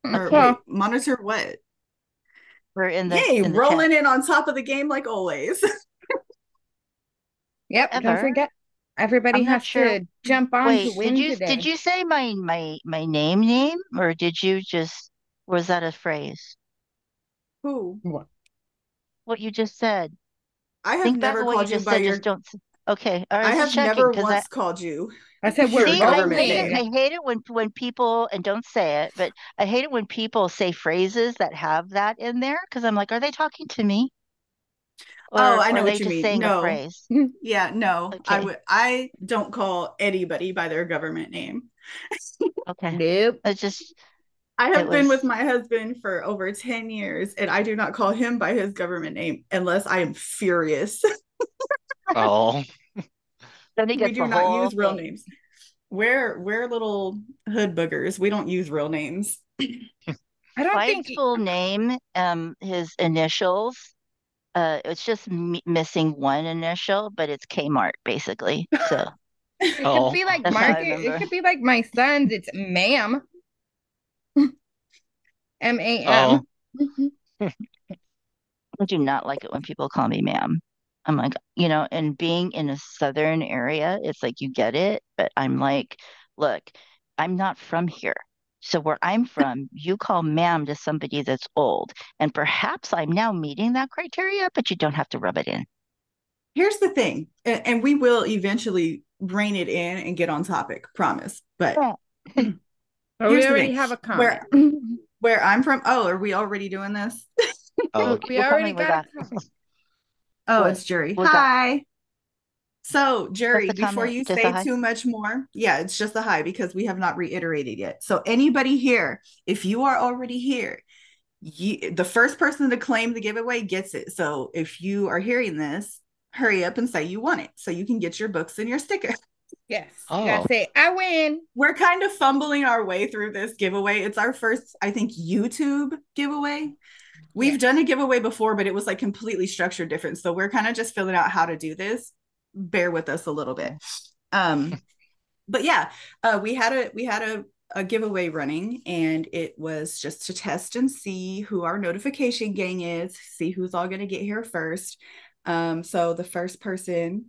Or Well, wait, monitor what? we're Yay, in the chat. rolling in on top of the game like always. Don't yep, don't ever. forget. Everybody I'm not has sure. to jump on to Wait, win did today. you say my name, or did you just was that a phrase? Who? What? What you just said. I have Think back never on what you called you just by said. Just your, don't. Okay, all I right, just have checking never because I once called you I said we're your see. government name. rolling. I hate it when people and don't say it, but I hate it when people say phrases that have that in there because I'm like, are they talking to me Oh, or I know are what they you just mean. saying a No. phrase? Yeah, no. Okay, I don't call anybody by their government name. okay. Nope. It's just I it have been was with my husband for over 10 years and I do not call him by his government name unless I am furious. Oh, then he We gets do the not whole use real thing. names. We're little hood boogers. We don't use real names. I don't think. Clyde's full name, his initials. It's just missing one initial, but it's Kmart basically. So It could oh, be like that's how I Market. It remember. could be like my son's. It's ma'am. oh. MAM. I do not like it when people call me ma'am. I'm like, and being in a southern area, it's like you get it, but I'm like, look, I'm not from here. So where I'm from, you call ma'am to somebody that's old. And perhaps I'm now meeting that criteria, but you don't have to rub it in. Here's the thing, and we will eventually rein it in and get on topic, promise. But Yeah. Oh, we here's the already thing. have a comment. Where where I'm from, oh, are we already doing this? Oh, We We're already coming with got a that. comment. Oh, What? it's Jury. What's that? Hi. So, What's Jury, the before comment? you Just a say hi? too much more, yeah, it's just a hi because we have not reiterated yet. So, anybody here, if you are already here, the first person to claim the giveaway gets it. So, if you are hearing this, hurry up and say you want it so you can get your books and your sticker. Yes, you gotta oh, say I win. We're kind of fumbling our way through this giveaway. It's our first, I think, YouTube giveaway. We've Yes. done a giveaway before, but it was like completely structured different. So we're kind of just filling out how to do this. Bear with us a little bit. Um, but yeah, we had a giveaway running, and it was just to test and see who our notification gang is, see who's all going to get here first. So the first person,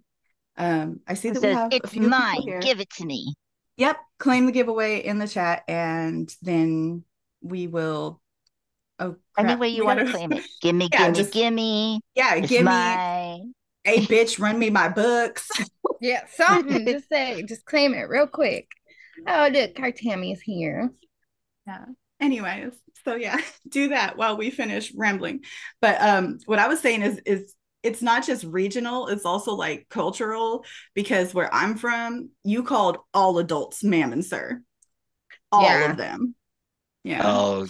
I see It that we says, have a it's few people mine. here. Give it to me. Yep, claim the giveaway in the chat, and then we will. Oh Any crap, way you we want to gotta. claim it. Gimme, Yeah, gimme, just gimme. yeah, It's give me mine. a bitch, run me my books. Yeah, something. Just say, just claim it real quick. Oh, look, our Tammy's here. Yeah. Anyways, so yeah, do that while we finish rambling. But what I was saying is it's not just regional, it's also like cultural because where I'm from, you called all adults ma'am and sir. All Yeah, of them. Yeah. oh.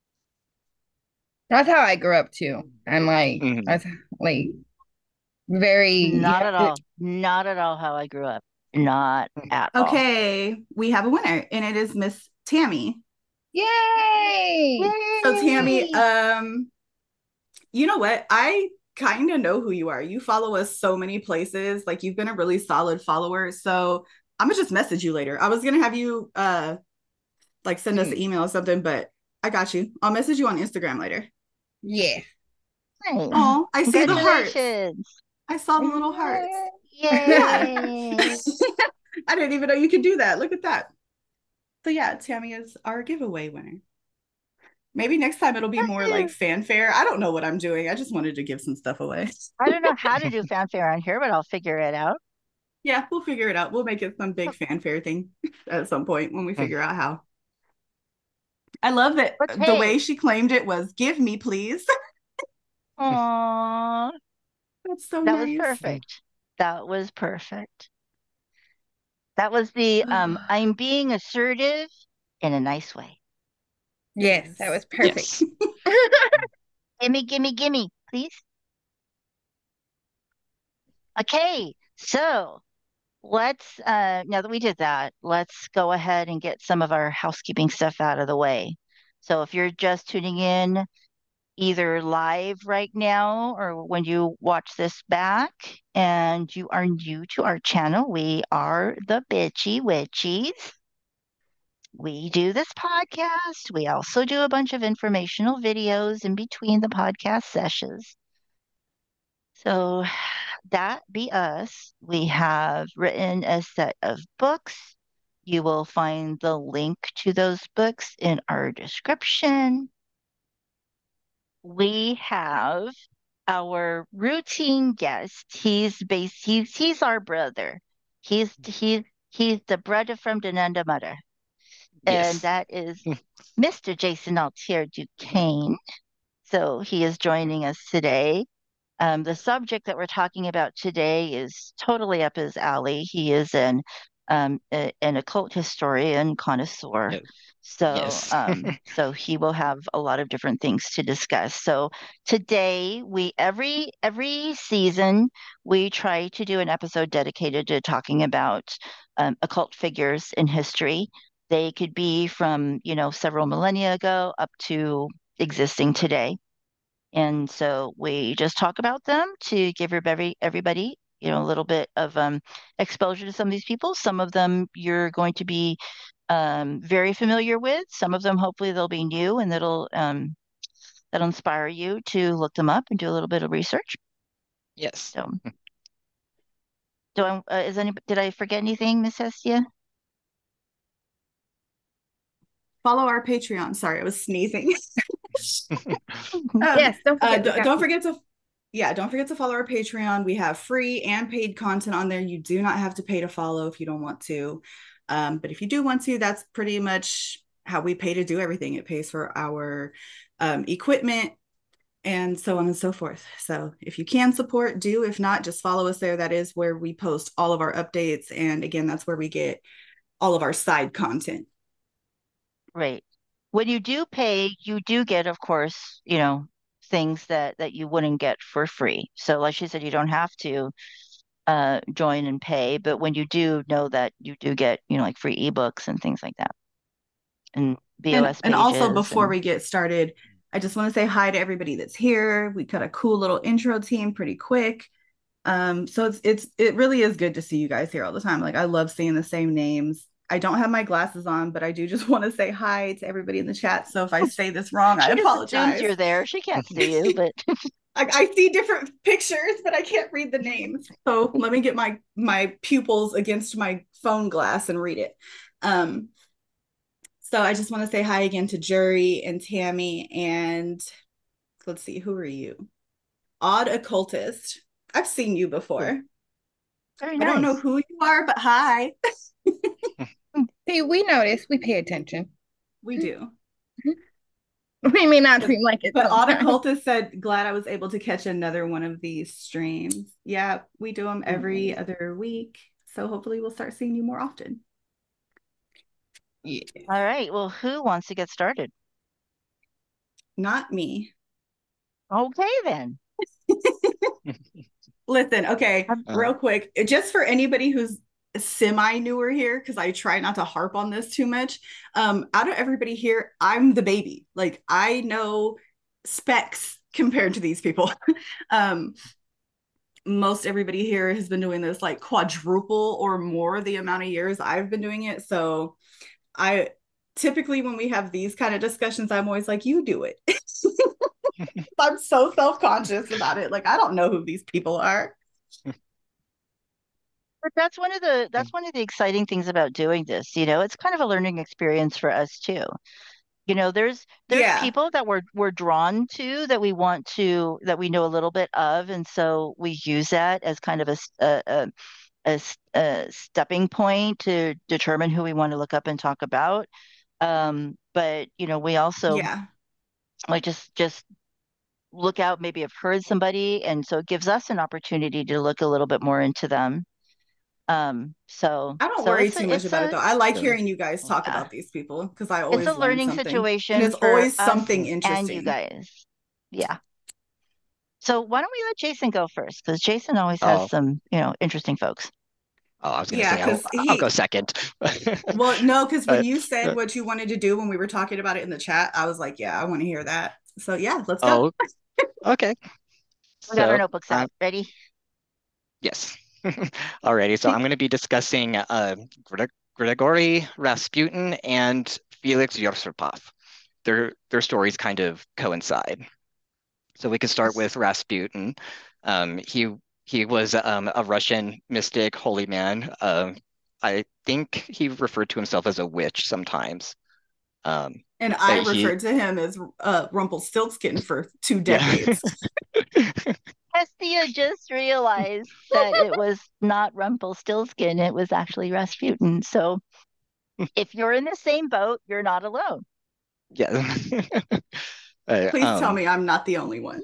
that's how I grew up too. I'm like, Mhm. that's like very, you Not have at to, all. Not at all how I grew up. Not at all. Okay, we have a winner and it is Miss Tammy. yay! So Tammy, Yay! you know what? I kind of know who you are. You follow us so many places. Like you've been a really solid follower. So I'm gonna just message you later. I was gonna have you like send us an Hmm. email or something, but I got you. I'll message you on Instagram later. Yeah. Nice. Oh, I see the hearts. Congratulations. I saw the little hearts. Yeah. Yay. I didn't even know you could do that. Look at that. So yeah, Tammy is our giveaway winner. Maybe next time it'll be more like Woohoo. fanfare. I don't know what I'm doing. I just wanted to give some stuff away. I don't know how to do fanfare on here, but I'll figure it out. Yeah, we'll figure it out. We'll make it some big fanfare thing at some point when we figure out how. I love that But the way hey, she claimed it was give me, please. aw, That's so that was nice. perfect. That was perfect. That was the I'm being assertive in a nice way. Yes, that Yes. was perfect. Yes. Gimme, gimme, gimme, please. Okay, so let's now that we did that, let's go ahead and get some of our housekeeping stuff out of the way. So if you're just tuning in either live right now or when you watch this back and you are new to our channel, we are the Bitchy Witchies. we do this podcast. We also do a bunch of informational videos in between the podcast sessions. So that be us. We have written a set of books. You will find the link to those books in our description. We have our routine guest. He's our brother. He's the brother from Denanda Mother. And Yes. that is Mr. Jason Altier Duquesne. So he is joining us today. The subject that we're talking about today is totally up his alley. He is an occult historian connoisseur. Yes. So Yes. so he will have a lot of different things to discuss. So today we every season we try to do an episode dedicated to talking about occult figures in history. They could be from, several millennia ago up to existing today. And so we just talk about them to give everybody, a little bit of exposure to some of these people. Some of them you're going to be very familiar with. Some of them, hopefully, they'll be new and that'll inspire you to look them up and do a little bit of research. Yes. So, did I forget anything, Miss Hestia? Follow our Patreon. Sorry, I was sneezing. Yes, don't forget. Don't forget to follow our Patreon. We have free and paid content on there. You do not have to pay to follow if you don't want to. But if you do want to, that's pretty much how we pay to do everything. It pays for our equipment and so on and so forth. So if you can support, do. If not, just follow us there. That is where we post all of our updates. And again, that's where we get all of our side content. Right. When you do pay, you do get, of course, things that you wouldn't get for free. So like she said, you don't have to join and pay, but when you do, know that you do get, like free ebooks and things like that. And BOS and also before we get started, I just want to say hi to everybody that's here. We got a cool little intro team pretty quick. So it really is good to see you guys here all the time. Like I love seeing the same names. I don't have my glasses on, but I do just want to say hi to everybody in the chat. So if I say this wrong, I apologize. You're there. She can't see you, but I see different pictures, but I can't read the names. So let me get my pupils against my phone glass and read it. So I just want to say hi again to Jury and Tammy, and let's see, who are you? Odd Occultist. I've seen you before. Very nice. I don't know who you are, but hi. See, we notice. We pay attention. We do. We may not seem like it. But Odd Occultist said, glad I was able to catch another one of these streams. Yeah, we do them every other week. So hopefully we'll start seeing you more often. Yeah. All right. Well, who wants to get started? Not me. Okay, then. Listen, okay, real quick, just for anybody who's semi newer here, because I try not to harp on this too much. Out of everybody here, I'm the baby. Like I know specs compared to these people. Most everybody here has been doing this like quadruple or more the amount of years I've been doing it. So I typically, when we have these kind of discussions, I'm always like, you do it. I'm so self-conscious about it. Like, I don't know who these people are. But that's one of the exciting things about doing this. It's kind of a learning experience for us too. There's people that we're drawn to that we know a little bit of, and so we use that as kind of a stepping point to determine who we want to look up and talk about. But we also like just look out, maybe have heard somebody, and so it gives us an opportunity to look a little bit more into them. So I don't worry too much about it though. I like hearing you guys talk about these people because I always it's a learning situation, and it's always something interesting. And you guys, yeah. So why don't we let Jason go first? Because Jason always has some, interesting folks. Oh, I was going to say, I'll go second. Well, no, because when you said what you wanted to do when we were talking about it in the chat, I was like, yeah, I want to hear that. So yeah, let's go. Okay. We got our notebooks out. Ready? Yes. Alrighty. So I'm going to be discussing Grigory Rasputin and Felix Yusupov. Their stories kind of coincide. So we could start with Rasputin. He was a Russian mystic, holy man. I think he referred to himself as a witch sometimes. And I referred to him as Rumpelstiltskin for 2 decades. Yeah. Hestia just realized that it was not Rumpelstiltskin, it was actually Rasputin. So if you're in the same boat, you're not alone. Yeah. Please tell me I'm not the only one.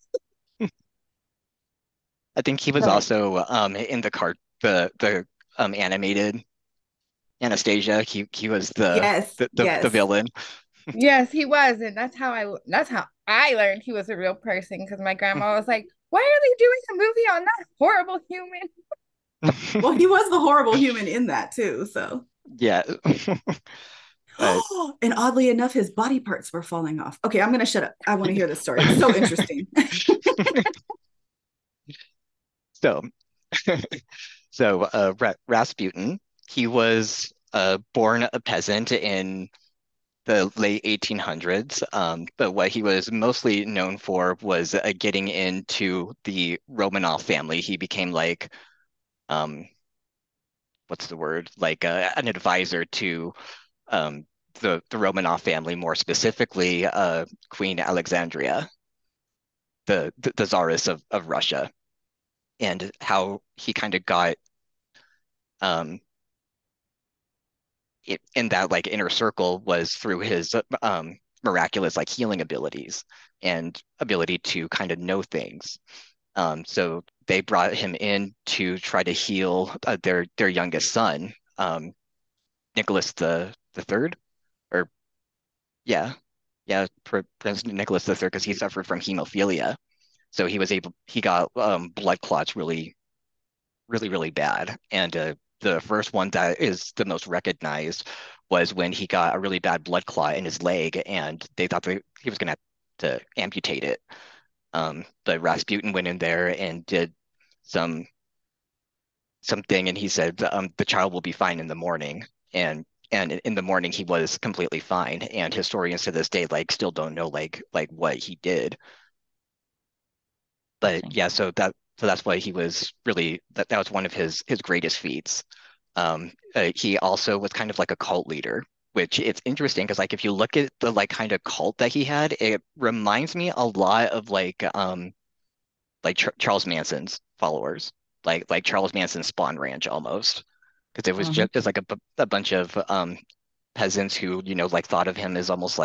I think he was also in the animated Anastasia. He was the villain. Yes, he was, and that's how I learned he was a real person, because my grandma was like, "Why are they doing a movie on that horrible human?" Well, he was the horrible human in that too, so. Yeah. And oddly enough, his body parts were falling off. Okay, I'm gonna shut up. I want to hear this story. It's so interesting. Rasputin, he was born a peasant in the late 1800s, but what he was mostly known for was getting into the Romanov family. He became like, what's the word? Like an advisor to the Romanov family, more specifically Queen Alexandria, the Tsaress of Russia, and how he kind of got in that like inner circle was through his miraculous like healing abilities and ability to kind of know things. So they brought him in to try to heal their youngest son, Nicholas the Third, or yeah, Prince Nicholas the Third, because he suffered from hemophilia. So he got blood clots really bad, and the first one that is the most recognized was when he got a really bad blood clot in his leg, and they thought that he was going to have to amputate it. But Rasputin went in there and did something, and he said the child will be fine in the morning, and in the morning he was completely fine. And historians to this day like still don't know like what he did. But yeah, so that's why he was really that was one of his greatest feats. He also was kind of like a cult leader, which it's interesting because like if you look at the like kind of cult that he had, it reminds me a lot of like Charles Manson's followers, like Charles Manson's Spawn Ranch almost, because it was just like a bunch of peasants who like thought of him as almost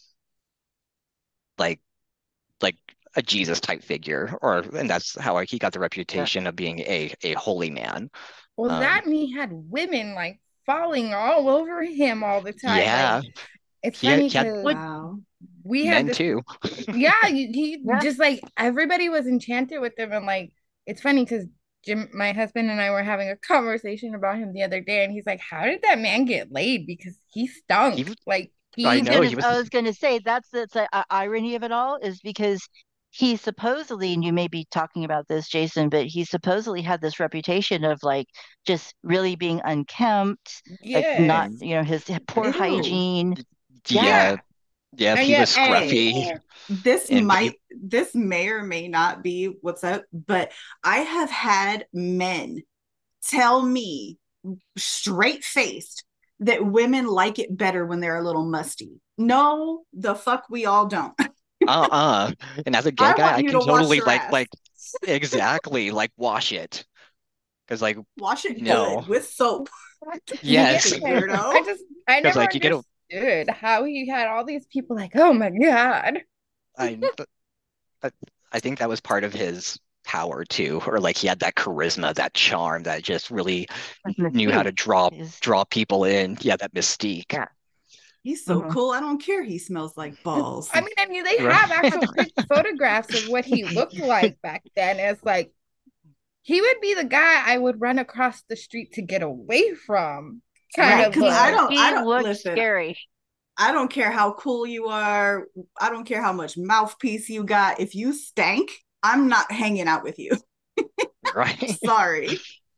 like a Jesus type figure, and that's how he got the reputation of being a holy man. Well, that and he had women like falling all over him all the time. Yeah, like, it's funny because we had men too. Yeah, he just like everybody was enchanted with him, and like it's funny because Jim, my husband, and I were having a conversation about him the other day, and he's like, "How did that man get laid? Because he stunk." I was going to say that's the irony of it all, is because he supposedly, and you may be talking about this, Jason, but he supposedly had this reputation of like just really being unkempt, like not, his poor hygiene. Yeah, he was scruffy. This may or may not be what's up, but I have had men tell me straight faced that women like it better when they're a little musty. No, the fuck we all don't. And as a gay guy, I can totally like exactly like wash it, because like wash it good with soap. Yes, I never understood how he had all these people like, oh my god. I think that was part of his power too, or like he had that charisma, that charm that just really knew how to draw people in. Yeah, that mystique. Yeah. He's so cool. I don't care. He smells like balls. I mean, they have actual photographs of what he looked like back then. It's like he would be the guy I would run across the street to get away from. Because I don't look scary. I don't care how cool you are. I don't care how much mouthpiece you got. If you stank, I'm not hanging out with you. Right. Sorry.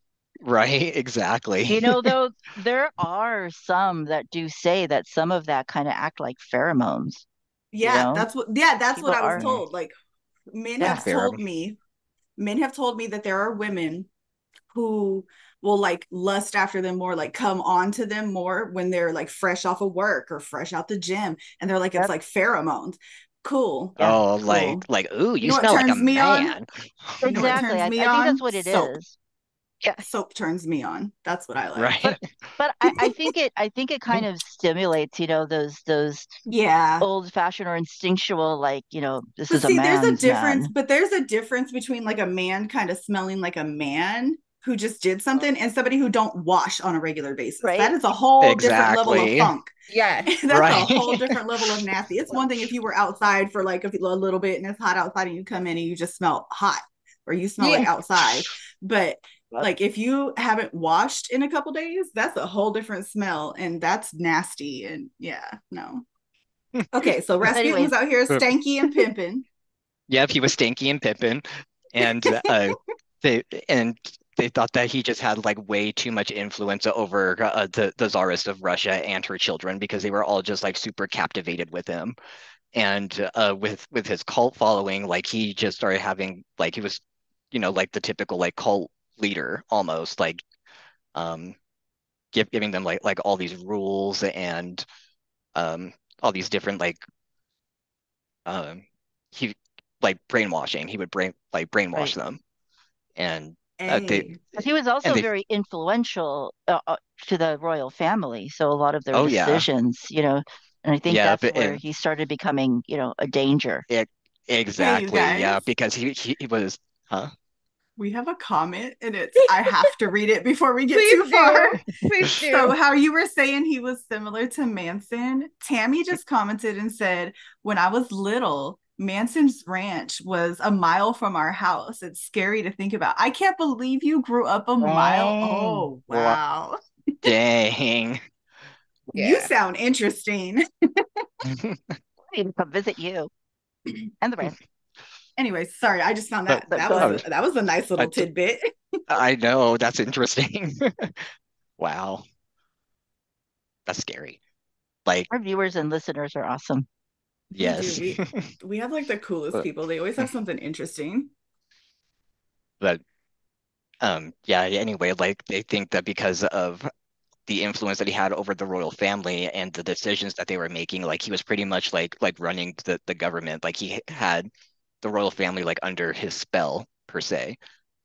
Right, exactly. You know, though, there are some that do say that some of that kind of act like pheromones, you Yeah, know? that's what People I was are, Mm, told. Like men yeah, have fair. told me, men have told me that there are women who will like lust after them more, like come on to them more when they're like fresh off of work or fresh out the gym. And they're like, it's yep, like pheromones. Cool. yeah, Oh, Cool. like, ooh, You you know what smell like a turns me on? man. You know what exactly. turns me I think that's on? what it Soap. is. Yeah. Soap turns me on. That's what I like. But Right. I think it kind of stimulates, you know, those Yeah. old fashioned or instinctual, like, you know, this But is a see, man's man. there's a difference between like a man kind of smelling like a man who just did something and somebody who don't wash on a regular basis. That Right? is a whole different level of Exactly. funk. Yes. That's a whole Right. different level of nasty. It's one thing if you were outside for like a little bit and it's hot outside and you come in and you just smell hot or you smell like Yeah. outside. But But like if you haven't washed in a couple days, that's a whole different smell and that's nasty. And yeah, no. Okay, so Rasputin was anyways, out here stanky and pimping. Yep, he was Stinky and Pippin, and they and they thought that he just had like way too much influence over the Tsarist of Russia and her children because they were all just like super captivated with him. And with his cult following, like he just started having like he was, like the typical like cult leader almost, like um giving them like all these rules and um all these different um he like brainwashing. He would brainwash right. them, and they Hey, But he was and also they very influential to the royal family. So a lot of their oh yeah, decisions, you know, and I think yeah, that's but where and he started becoming, you know, a danger. it hey, you exactly, guys. yeah, because he was, huh? We have a comment and it's I have to read it before we get too Please far. do. Please So do. how you were saying he was similar to Manson, Tammy just commented and said, when I was little, Manson's ranch was a mile from our house. It's scary to think about. I can't believe you grew up a mile. Dang. Oh, Wow, wow. dang. You Yeah. sound interesting. I need to come visit you and the rest. Anyway, sorry, I just found But that But go ahead. that was a nice I, little tidbit. I know that's interesting. Wow, that's scary. Like, Our viewers and listeners are awesome. We do. yes, We have like the coolest but people. They always have something interesting. but yeah. Anyway, like they think that because of the influence that he had over the royal family and the decisions that they were making, like he was pretty much like running the government. Like he had the royal family like under his spell per se,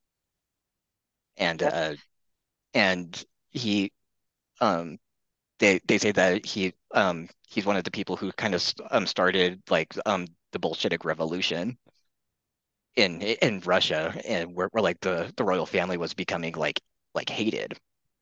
and Yep. uh and he they say that he's one of the people who kind of started like the Bolshevik Revolution in Russia, and where like the royal family was becoming like hated.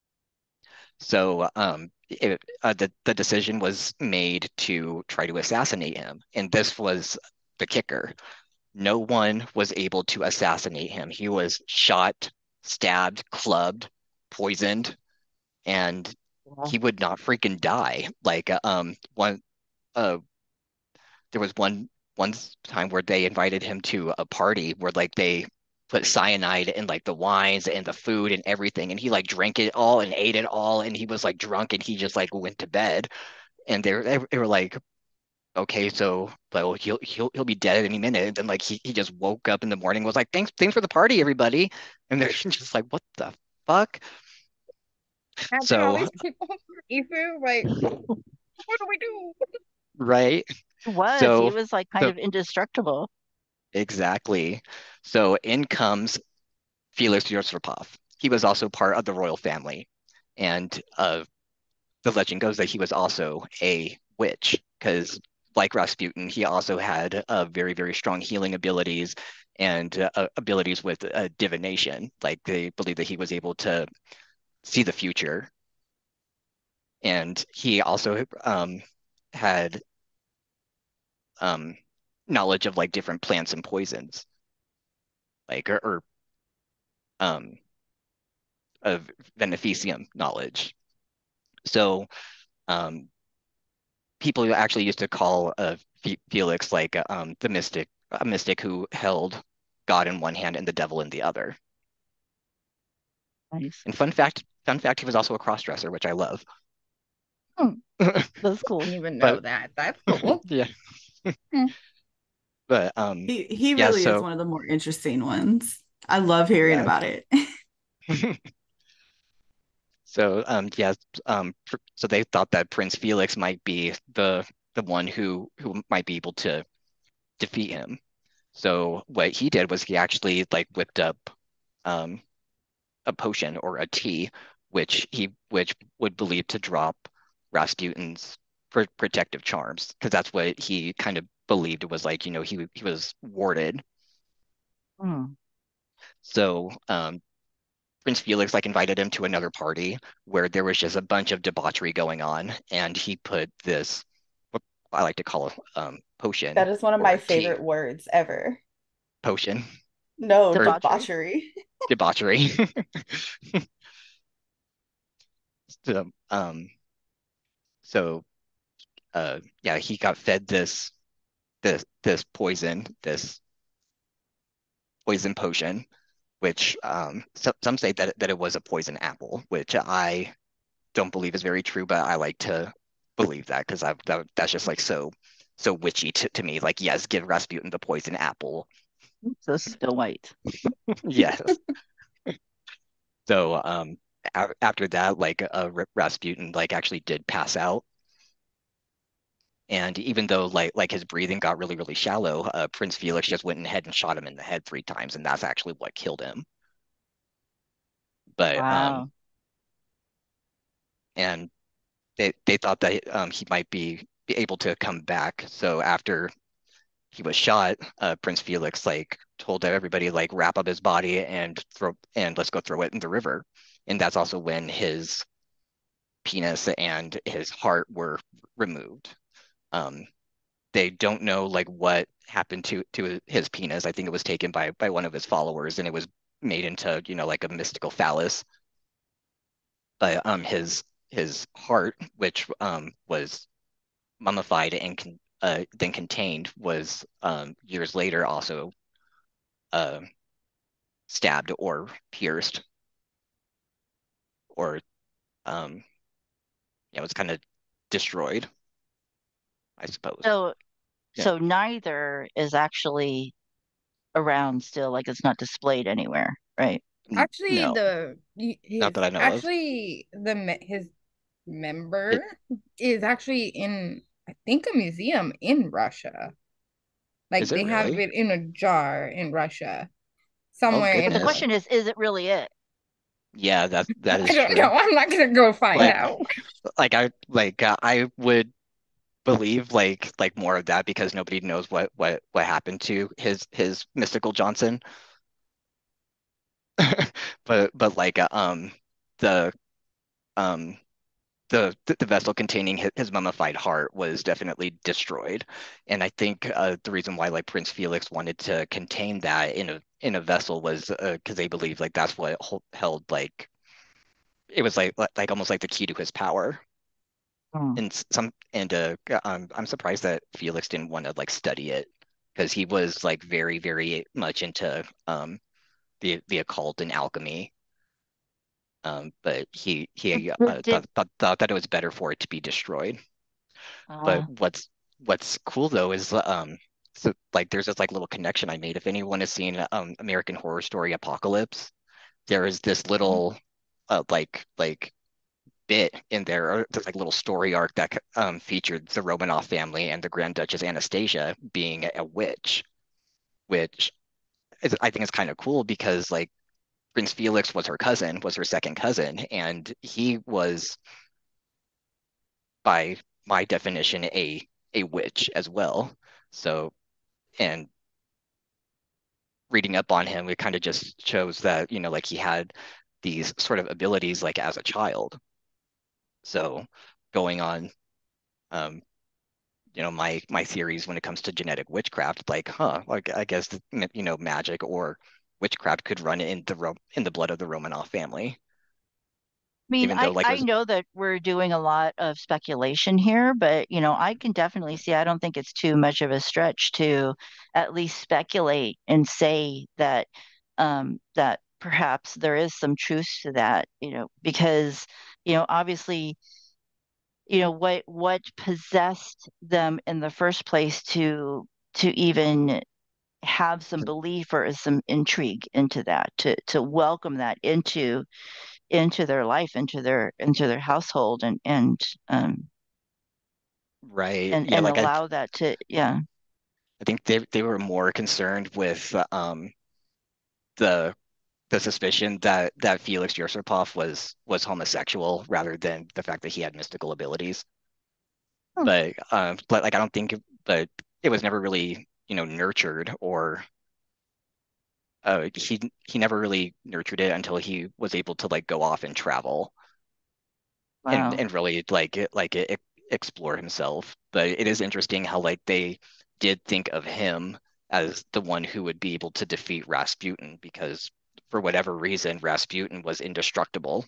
So the decision was made to try to assassinate him, and this was the kicker. No one was able to assassinate him. He was shot, stabbed, clubbed, poisoned, and Yeah. he would not freaking die. Like one uh there was one time where they invited him to a party where like they put cyanide in like the wines and the food and everything, and he like drank it all and ate it all, and he was like drunk, and he just like went to bed. And they were like, okay, so well he'll be dead any minute. And then like he just woke up in the morning, was like, thanks for the party, everybody. And they're just like, what the fuck? Having all So these people Ethan, like, what do we do? right. He was. He So was like kind so of indestructible. exactly. So in comes Felix Yusupov. He was also part of the royal family, and the legend goes that he was also a witch because, like Rasputin, he also had very very strong healing abilities and abilities with divination. Like they believe that he was able to see the future, and he also had um, knowledge of like different plants and poisons, like or um, of beneficium knowledge. So um, people actually used to call Felix like the mystic, a mystic who held God in one hand and the devil in the other. Nice. And fun fact, he was also a crossdresser, which I love. Hmm, that's cool. Didn't even know But that. That's cool. yeah, Hmm. but He yeah, really is so one of the more interesting ones. I love hearing yeah. about it. So yeah, so they thought that Prince Felix might be the one who might be able to defeat him. So what he did was he actually like whipped up um a potion or a tea, which would believe to drop Rasputin's protective charms, because that's what he kind of believed it was like, he was warded. Hmm. So Prince Felix like invited him to another party where there was just a bunch of debauchery going on, and he put this what I like to call potion That is one of or my a tea favorite words ever. potion No, or Debauchery. debauchery. debauchery. So, so yeah, he got fed this poison potion, which some say that it was a poison apple, which I don't believe is very true, but I like to believe that because that's just like so witchy to me. Like, yes, give Rasputin the poison apple. So Snow White. Yes. So after that, like Rasputin like actually did pass out. And even though like his breathing got really shallow, Prince Felix just went ahead and shot him in the head 3 times, and that's actually what killed him. But Wow. and they thought that he might be able to come back. So after he was shot, Prince Felix like told everybody like wrap up his body and let's go throw it in the river. And that's also when his penis and his heart were removed. Um, they don't know like what happened to his penis. I think it was taken by one of his followers, and it was made into like a mystical phallus. But his heart, which was mummified and then contained, was years later also uh, stabbed or pierced, or it was kind of destroyed, I suppose. So Yeah. so neither is actually around still, like it's not displayed anywhere, right? Actually, No, the not his that I know of. actually the his It member is actually in, I think, a museum in Russia. is Like it they have really? it in a jar in Russia, Oh somewhere But in the goodness. question is it really it? Yeah, that I is don't true. know. I'm not gonna go find Like out. I would believe like more of that because nobody knows what happened to his mystical Johnson. But like the um the vessel containing his mummified heart was definitely destroyed, and I think the reason why like Prince Felix wanted to contain that in a vessel was because they believed like that's what held like it was like almost like the key to his power. Hmm. And I'm surprised that Felix didn't want to like study it because he was like very much into the occult and alchemy. But he thought that it was better for it to be destroyed. But Uh, what's cool though is so like there's this like little connection I made. If anyone has seen American Horror Story Apocalypse, there is this little like bit in there, or this like little story arc that featured the Romanov family and the Grand Duchess Anastasia being a witch, which I think is kind of cool because like Prince Felix was her second cousin, and he was by my definition a witch as well. So and reading up on him, it kind of just shows that like he had these sort of abilities like as a child. So going on um, my theories when it comes to genetic witchcraft, like, like I guess magic or witchcraft could run in the blood of the Romanov family, I mean, even though like I there's know that we're doing a lot of speculation here, but I can definitely see, I don't think it's too much of a stretch to at least speculate and say that that perhaps there is some truth to that, because, obviously, what possessed them in the first place to even have some belief or some intrigue into that, to welcome that into their life, into their household, Right. and Yeah, and like allow that to, yeah. I think they were more concerned with the the suspicion that Felix Yusupov was homosexual rather than the fact that he had mystical abilities. Hmm. But like I don't think but it was never really, nurtured or he never really nurtured it until he was able to like go off and travel Wow. and really explore himself. But it is interesting how like they did think of him as the one who would be able to defeat Rasputin because for whatever reason Rasputin was indestructible,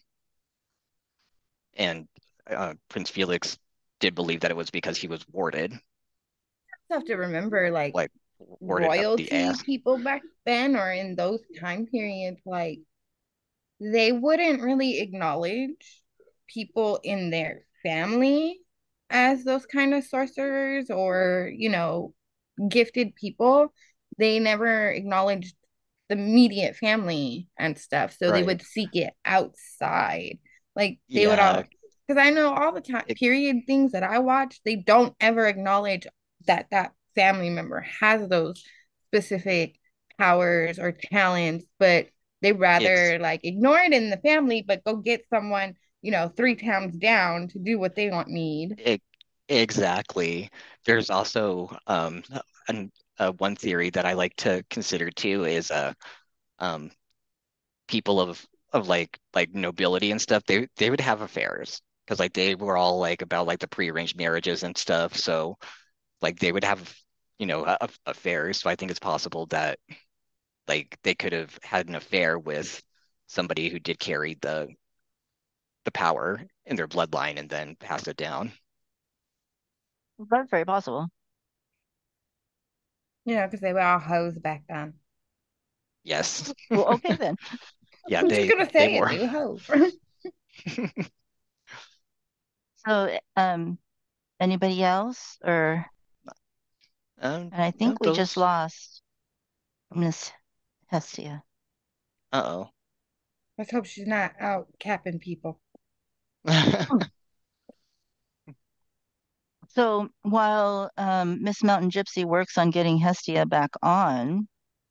and Prince Felix did believe that it was because he was warded, You have to remember, like, like warded up the royalty ass. people back then or in those time periods, like, they wouldn't really acknowledge people in their family as those kind of sorcerers or, gifted people. They never acknowledged the immediate family and stuff. So they Right. would seek it outside. Like they would Yeah. all, because I know all the time It, period things that I watch, they don't ever acknowledge that that family member has those specific powers or talents, but they ex rather like ignore it in the family, but go get someone, three towns down to do what they want need. it, exactly. There's also an, one theory that I like to consider too is um people of like nobility and stuff, they would have affairs because like they were all like about like the prearranged marriages and stuff. So like they would have, affairs. So I think it's possible that like they could have had an affair with somebody who did carry the power in their bloodline and then passed it down. That's very possible. Because they were all hoes back then. Yes. Well, okay then. Yeah, I'm just gonna they say it, were. they were hoes. So, anybody else? And I No, think we just those. lost Miss Hestia. Uh-oh. Let's hope she's not out capping people. Hmm. So while Miss Mountain Gypsy works on getting Hestia back on,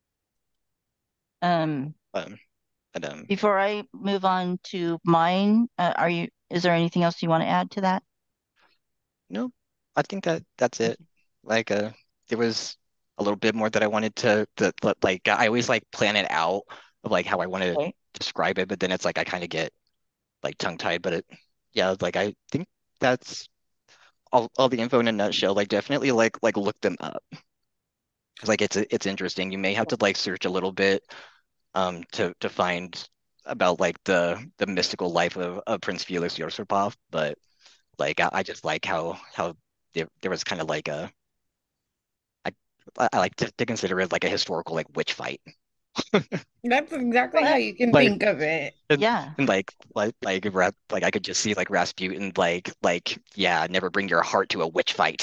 um, um, but before I move on to mine, is there anything else you want to add to that? no, I think that's it. Like there was a little bit more that I wanted like I always like plan it out of like how I want to Okay. describe it, but then it's like I kind of get like tongue-tied. But yeah, like I think that's all the info in a nutshell. Like definitely like look them up because like it's interesting. You may have to like search a little bit to find about like the mystical life of Prince Felix Yusupov, but like I just like how there was kind of like I I like to consider it like a historical like witch fight. That's exactly how Well, you can Like think of it. yeah. and like I could just see like Rasputin like yeah, never bring your heart to a witch fight.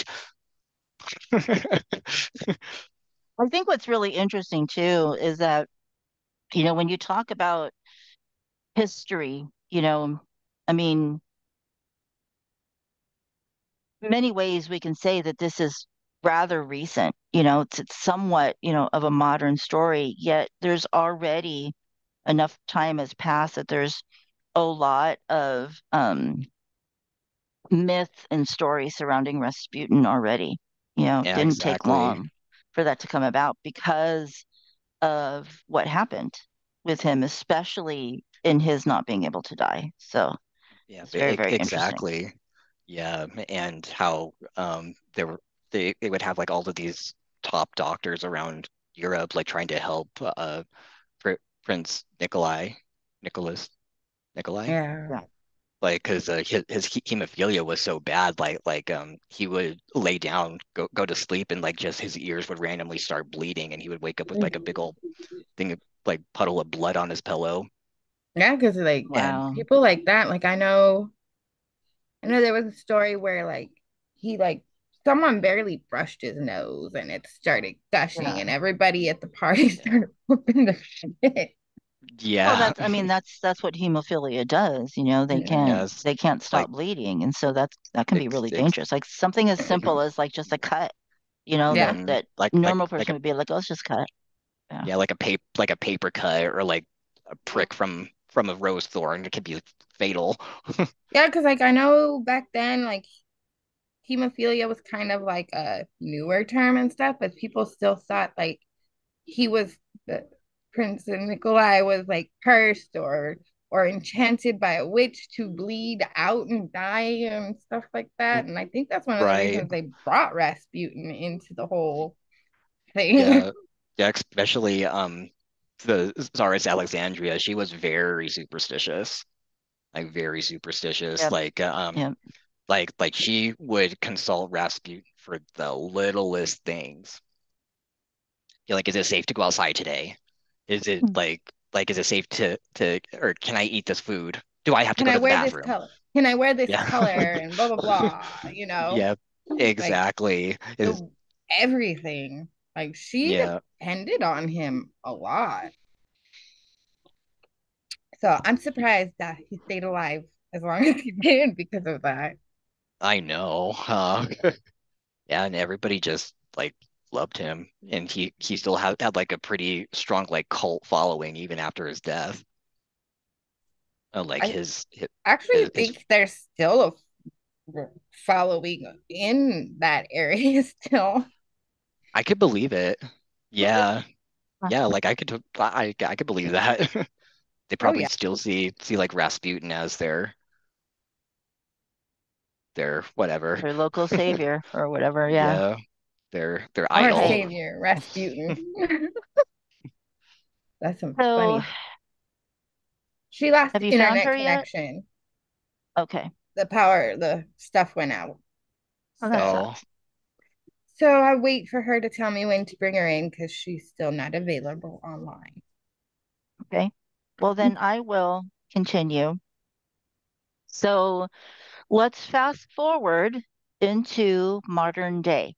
I think what's really interesting too is that, when you talk about history, I mean, many ways we can say that this is rather recent. It's somewhat, of a modern story, yet there's already enough time has passed that there's a lot of myth and story surrounding Rasputin already. It Yeah, didn't take exactly. long for that to come about because of what happened with him, especially in his not being able to die. So Yeah, it's but very, very interesting. exactly. Yeah, and how they would have like all of these top doctors around Europe like trying to help Pr Prince Nicholas Nikolai, Yeah. Yeah. like because his hemophilia was so bad, he would lay down, go to sleep, and like just his ears would randomly start bleeding, and he would wake up with like a big old thing like puddle of blood on his pillow. Yeah, because like And Wow. people like that, like I know there was a story where like he like someone barely brushed his nose and it started gushing Yeah. and everybody at the party yeah, started whooping the shit. Well, yeah, that's, I mean, that's what hemophilia does, you know, Yeah. yes, they can't like stop bleeding. And so that can be ex, really ex, dangerous. Like something as simple as like just a cut, you know, Yeah. that normal person would be like, oh, it's just cut. Yeah. yeah, like a paper cut or like a prick from a rose thorn. It can be fatal. Yeah, because like I know back then like hemophilia was kind of like a newer term and stuff, but people still thought like he was the Prince Nikolai was like cursed or enchanted by a witch to bleed out and die and stuff like that. And I think that's one of the Right. reasons they brought Rasputin into the whole thing. Yeah. Yeah, especially the Tsarist Alexandria, she was very superstitious. Like very superstitious. Yep. Yep. Like she would consult Rasputin for the littlest things. You're like, is it safe to go outside today? Is it like is it safe to or can I eat this food? Do I have to Can go I to the wear this bathroom? color? Can I wear this Yeah. color? And blah blah blah. You know, Yeah, like exactly. Is the everything. Like she yeah, depended on him a lot. So I'm surprised that he stayed alive as long as he did because of that. I know. Yeah, and everybody just like loved him, and he still had like a pretty strong like cult following even after his death. Like I his, actually his think there's still a following in that area still. I could believe it. Yeah, yeah, like I could believe that. They Oh probably yeah. still see like Rasputin as their whatever. Their local savior or whatever. Yeah. Yeah, their Our idol. Okay. savior, Rasputin. That's some So funny. She lost have you found internet her yet? connection. Okay. The stuff went out. Oh, that So Oh, sucks. so I wait for her to tell me when to bring her in because she's still not available online. Okay. Well, then I will continue. So let's fast forward into modern day.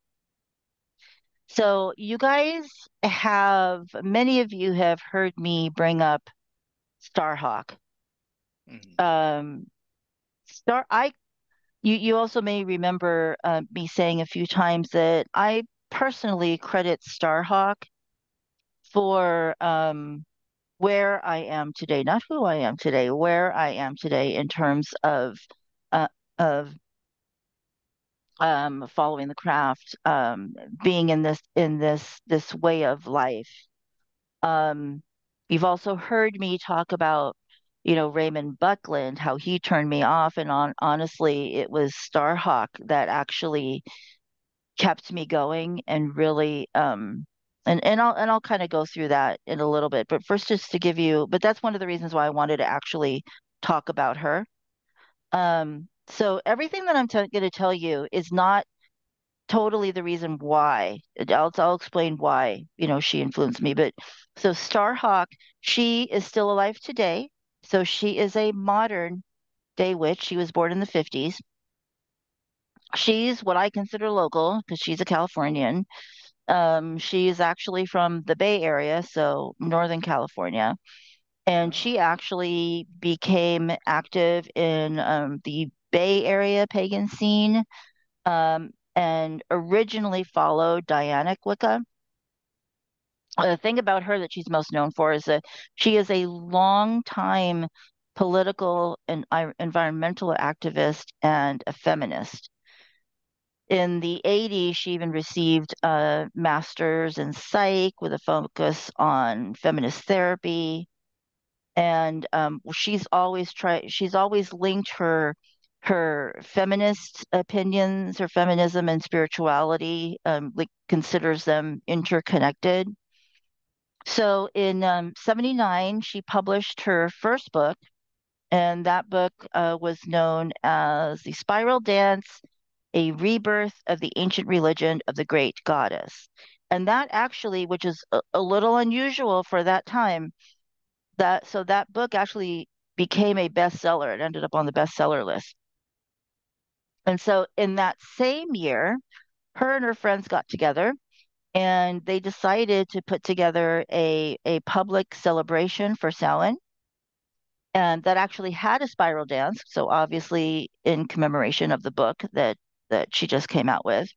So you guys many of you have heard me bring up Starhawk. mhm. Um, Star, I you also may remember me saying a few times that I personally credit Starhawk for where I am today, not who I am today, where I am today in terms uh, of following the craft, being in this way of life. Um, you've also heard me talk about, you know, Raymond Buckland, how he turned me off, and honestly, it was Starhawk that actually kept me going and really and I'll kind of go through that in a little bit. But first, just to give you, but that's one of the reasons why I wanted to actually talk about her. So everything that I'm going to tell you is not totally the reason why. I'll explain why, you know, she influenced me. But so Starhawk, she is still alive today. So she is a modern day witch. She was born in the 50s. She's what I consider local because she's a Californian. She's actually from the Bay Area, so Northern California. And Oh, she actually became active in the Bay Area pagan scene and originally followed Dianic Wicca. The thing about her that she's most known for is that she is a long time political and environmental activist and a feminist. In the 80s, she even received a master's in psych with a focus on feminist therapy. And she's always linked her feminist opinions, her feminism and spirituality, like considers them interconnected. So in 79, she published her first book, and that book was known as The Spiral Dance, A Rebirth of the Ancient Religion of the Great Goddess. And that actually, which is a little unusual for that time, that book actually became a bestseller. It ended up on the bestseller list. And so in that same year, her and her friends got together and they decided to put together a public celebration for Samhain, and that actually had a spiral dance. So obviously in commemoration of the book that she just came out with.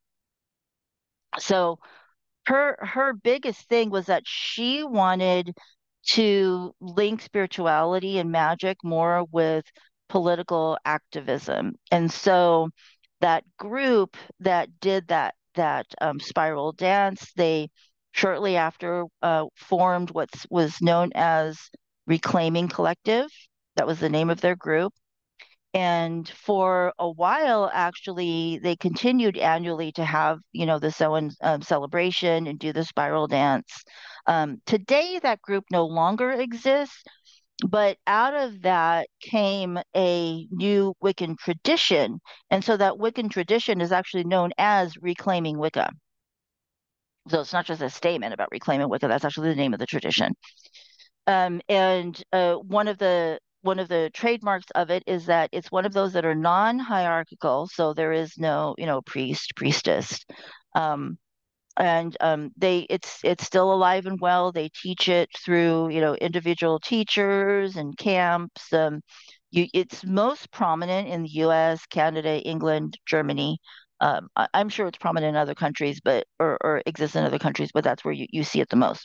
So her biggest thing was that she wanted to link spirituality and magic more with political activism. And so that group that did that spiral dance, they shortly after formed what was known as Reclaiming Collective. That was the name of their group. And for a while, actually, they continued annually to have, the Samhain celebration and do the spiral dance. Today, that group no longer exists, but out of that came a new Wiccan tradition. And so that Wiccan tradition is actually known as Reclaiming Wicca. So it's not just a statement about reclaiming Wicca, that's actually the name of the tradition. And one of the trademarks of it is that it's one of those that are non-hierarchical, so there is no, priest, priestess. Um, and it's still alive and well. They teach it through, individual teachers and camps. It's most prominent in the US, Canada, England, Germany. I'm sure it's prominent in other countries, or exists in other countries, but that's where you see it the most.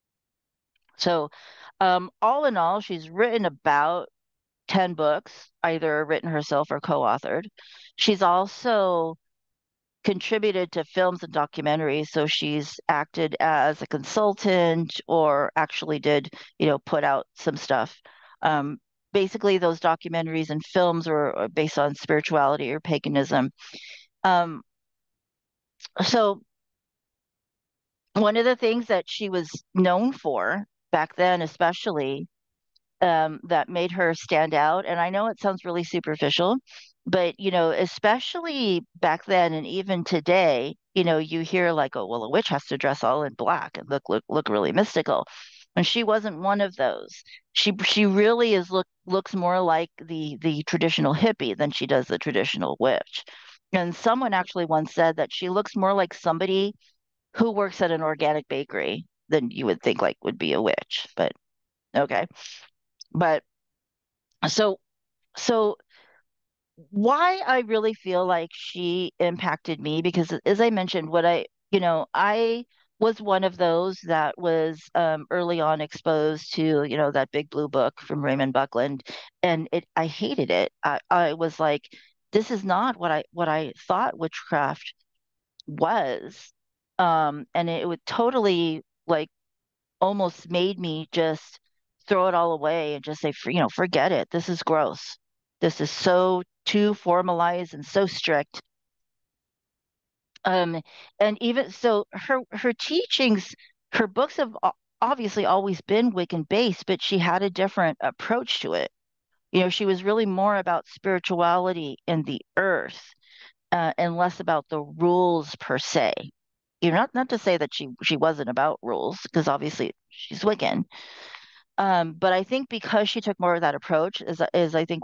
So, all in all, she's written about 10 books, either written herself or co-authored. She's also contributed to films and documentaries. So she's acted as a consultant or actually did, put out some stuff. Um, Basically, those documentaries and films are based on spirituality or paganism. Um, so one of the things that she was known for back then, especially, that made her stand out. And I know it sounds really superficial, but especially back then and even today, you hear like, oh, well, a witch has to dress all in black and look really mystical. And she wasn't one of those. She really looks more like the traditional hippie than she does the traditional witch. And someone actually once said that she looks more like somebody who works at an organic bakery than you would think like would be a witch. But okay. But so so why I really feel like she impacted me, because as I mentioned, I was one of those that was early on exposed to, that big blue book from Raymond Buckland, and I hated it. I was like, this is not what I thought witchcraft was. And it would totally like almost made me just throw it all away and just say, forget it. This is gross. This is so too formalized and so strict. Um, and even so, her teachings, her books have obviously always been Wiccan based, but she had a different approach to it. She was really more about spirituality and the earth, and less about the rules per se. Not to say that she wasn't about rules, because obviously she's Wiccan. But I think because she took more of that approach is I think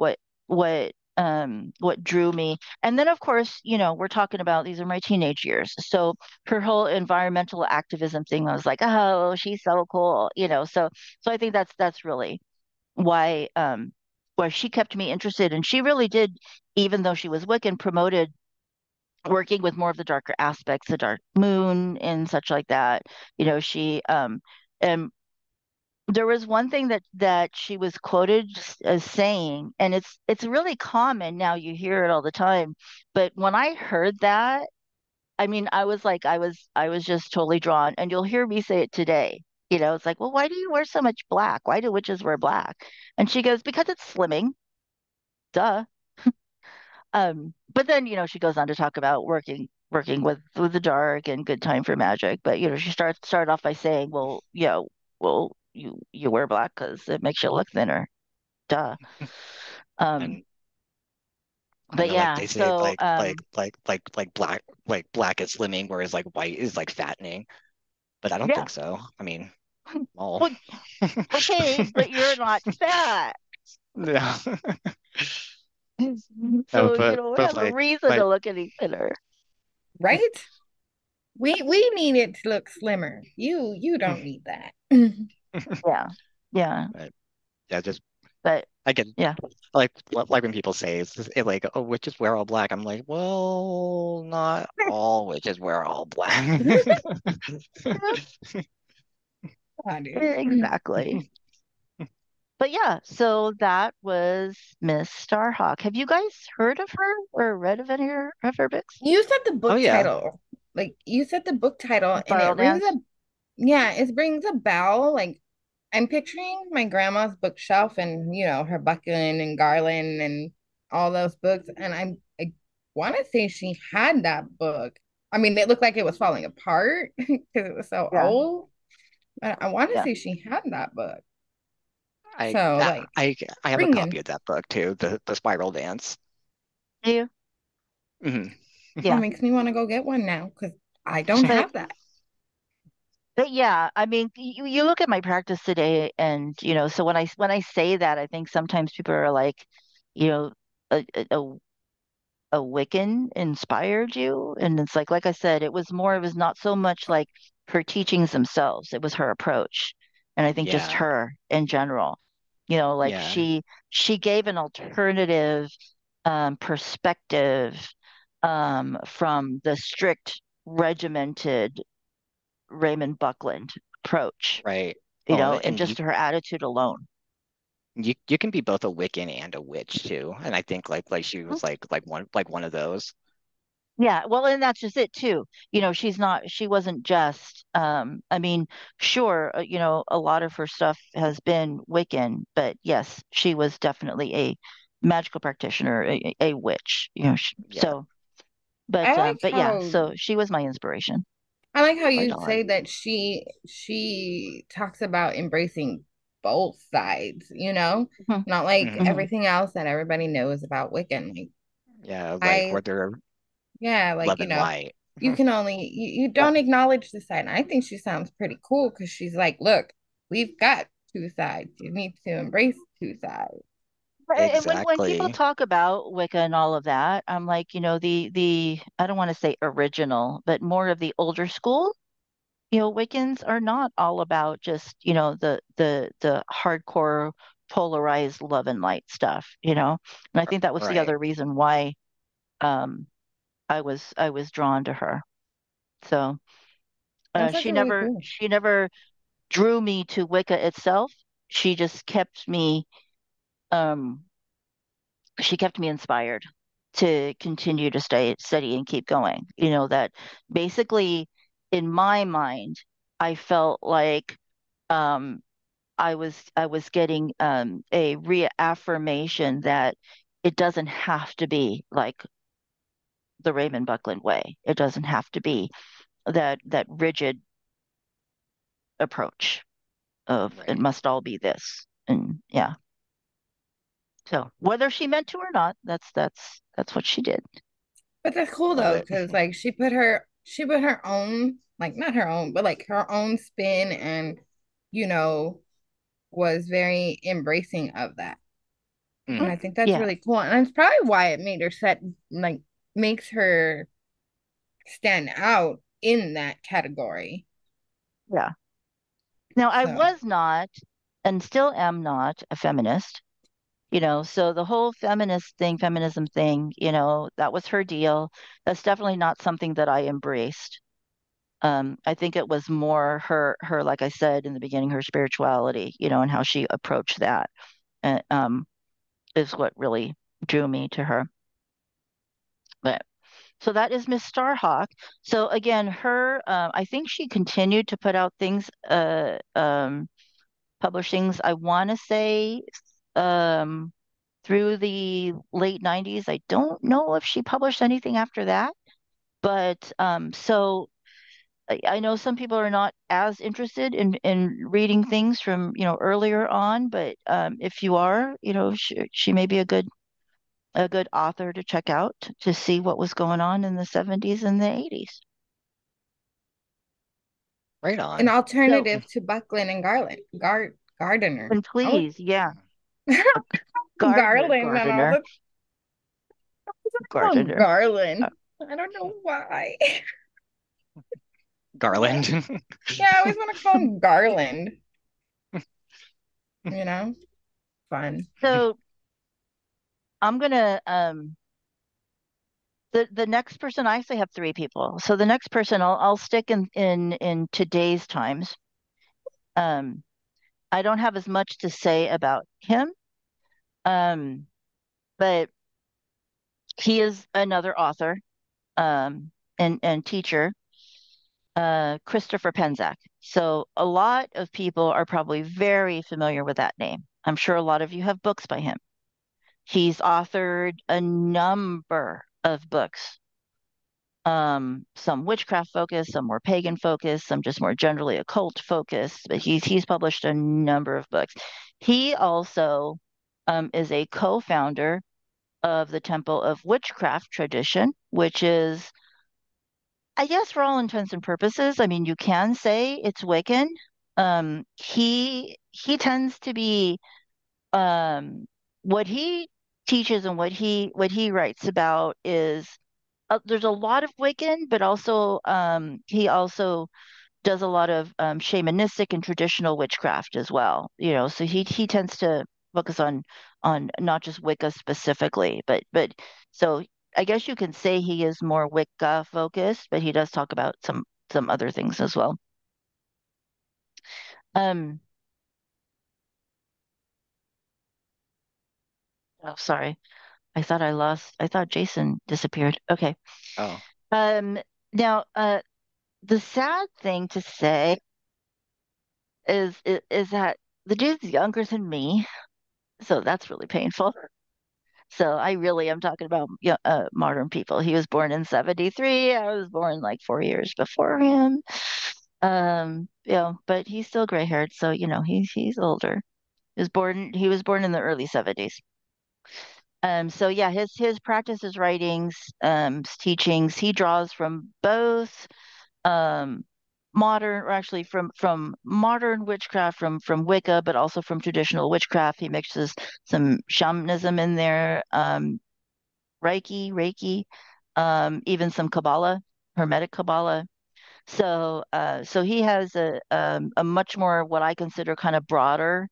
what drew me. And then of course, we're talking about these are my teenage years. So her whole environmental activism thing, I was like, oh, she's so cool, so I think that's really why she kept me interested. And she really did, even though she was Wiccan, promoted working with more of the darker aspects, the dark moon and such like that. She and there was one thing that she was quoted as saying, and it's really common now, you hear it all the time, but when I heard that, I mean, I was like, I was just totally drawn. And you'll hear me say it today. It's like, well, why do you wear so much black? Why do witches wear black? And she goes, because it's slimming. Duh. But then, she goes on to talk about working with the dark and good time for magic. But she started off by saying, well, well, you wear black because it makes you look thinner. Duh. Um, And I but know, like yeah, they say, so like black is slimming, whereas like white is like fattening. but I don't Yeah. think so. I mean, well, Well, okay, but you're not fat. yeah. No, So you don't but have a reason like to look any thinner. Right? We need it to look slimmer. You don't need that. Yeah. Yeah. but yeah, just But I get yeah. like when people say like, oh, witches wear all black. I'm like, well, not all witches wear all black. Oh, dude. Exactly. But yeah, so that was Miss Starhawk. Have you guys heard of her or read of any of her books? You said the Oh book yeah, title. Like you said the book title and Spiral Dance? it brings a bell. Like I'm picturing my grandma's bookshelf and her Bucklin and Garland and all those books. And I want to say she had that book. I mean, it looked like it was falling apart because it was so Yeah. old. But I want to Yeah. say she had that book. I So I like I have a copy bringing of that book too, the Spiral Dance. Do you? Hmm. that Yeah. makes me want to go get one now because I don't But have that. but yeah, I mean, you look at my practice today, and so when I say that, I think sometimes people are like, you know, a, a, a a Wiccan inspired you, and it's like I said, it was not so much like her teachings themselves, it was her approach, and I think just Yeah, her in general, like yeah, she gave an alternative perspective from the strict regimented Raymond Buckland approach, right. Well, and and just her attitude alone. you can be both a Wiccan and a witch too, and I think like she Mhm. was like one of those. Yeah, well, and that's just it too. She wasn't just, I mean, sure, a lot of her stuff has been Wiccan, but yes, she was definitely a magical practitioner, a witch, Yeah, I like but yeah, how so she was my inspiration. I like how right you on. say that she talks about embracing both sides, Mhm. not like Hmm. Mhm. everything else that everybody knows about Wiccan. Like Yeah, like I whether yeah, like love and light. you can only you don't acknowledge the side. And I think she sounds pretty cool because she's like, look, we've got two sides. You need to embrace two sides. And when people Exactly. talk about Wicca and all of that, I'm like, the I don't want to say original, but more of the older school, Wiccans are not all about just, the hardcore polarized love and light stuff, And I think that was the Right. other reason why um I was drawn to her. So That's actually really cool. she never drew me to Wicca itself. She just um she kept me inspired to continue to stay steady and keep going. That basically in my mind, I felt like um, I was getting a reaffirmation that it doesn't have to be like the Raymond Buckland way. It doesn't have to be that rigid approach of it Right. must all be this. And yeah. So whether she meant to or not, that's what she did. But that's cool Love though, it. because like she put her own, like not her own, but like her own spin and you know was very embracing of that. And Mhm. I think that's Yeah. really cool. And that's probably why it made her set like makes her stand out in that category. Yeah. Now, I So was not and still am not a feminist, so the whole feminism thing, that was her deal. That's definitely not something that I embraced. I think it was more like I said in the beginning, her spirituality, and how she approached that, uh, um, is what really drew me to her. But so that is Miss Starhawk. So again, I think she continued to put out things, publish things. I want to say um, through the late 90s. I don't know if she published anything after that, but so I know some people are not as interested in reading things from earlier on, but if you are, she may be a good author to check out to see what was going on in the 70s and the 80s. Right An on. So, alternative to Buckland and Gardner. and I would please, yeah, Gardner, Garland and all Gardner, the called Gardner. Garland. I don't know why. Garland. Yeah, I always want to call him Garland. You know, fun. So I'm gonna the next person, I actually have three people. So the next person I'll stick in today's times. Um, I don't have as much to say about him. Um, but he is another author, and teacher, Christopher Penczak. So a lot of people are probably very familiar with that name. I'm sure a lot of you have books by him. He's authored a number of books, some witchcraft focused, some more pagan focused, some just more generally occult focused, but he's published a number of books. He also is a co-founder of the Temple of Witchcraft tradition, which is, I guess, for all intents and purposes, I mean, you can say it's Wiccan. He tends to be, what he teaches and what he writes about is, there's a lot of Wiccan, but also he also does a lot of shamanistic and traditional witchcraft as well. So he tends to focus on not just Wicca specifically, but so I guess you can say he is more Wicca focused, but he does talk about some other things as well. Um, oh, sorry. I thought Jason disappeared. Okay. Oh, Um, now, the sad thing to say is that the dude's younger than me, so that's really painful. So I really am talking about, modern people. He was born in 73. I was born like 4 years before him. But he's still gray haired, so he's older. He was born in the early 70s. So yeah, his practice, his writings, his teachings, he draws from both um modern, or actually from modern witchcraft, from Wicca, but also from traditional witchcraft. He mixes some shamanism in there, Reiki, even some Kabbalah, Hermetic Kabbalah. So he has a much more, what I consider, kind of broader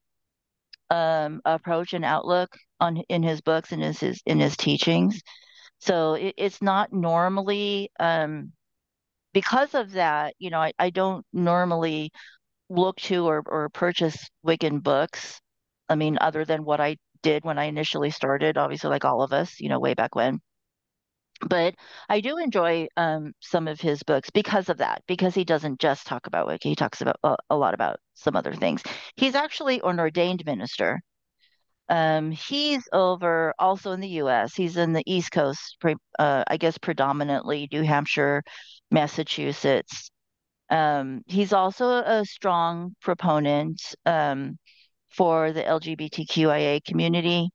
approach and outlook in his books and in his teachings. So it's not normally, because of that, I don't normally look to or purchase Wiccan books. I mean, other than what I did when I initially started, obviously, like all of us, way back when. But I do enjoy some of his books because of that, because he doesn't just talk about Wicca. He talks about a lot about some other things. He's actually an ordained minister. He's over also in the U.S. He's in the East Coast, I guess predominantly New Hampshire, Massachusetts. He's also a strong proponent for the LGBTQIA community.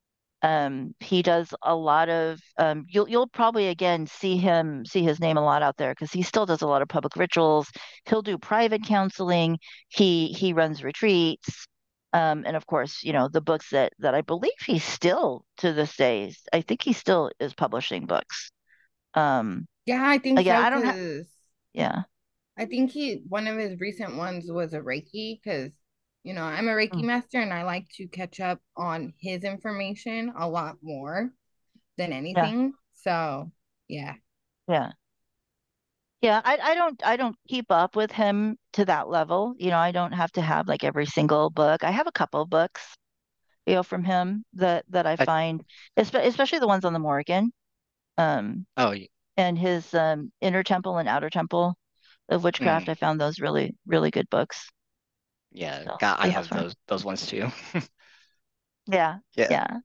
He does a lot of, you'll probably again see his name a lot out there because he still does a lot of public rituals. He'll do private counseling. He runs retreats. And of course, the books that I believe he's still, to this day, I think he still is publishing books. Yeah, I think Again, so I don't have, because yeah. I think one of his recent ones was a Reiki because I'm a Reiki Mm, master and I like to catch up on his information a lot more than yeah, anything. So yeah. yeah. Yeah, I don't keep up with him to that level. I don't have to have like every single book. I have a couple books, from him that I I, find, especially the ones on the Morrigan, um, oh, and his Inner Temple and Outer Temple of Witchcraft. mm, I found those really, really good books. yeah. So God, I he has love one. those ones too. Yeah, Yeah. yeah.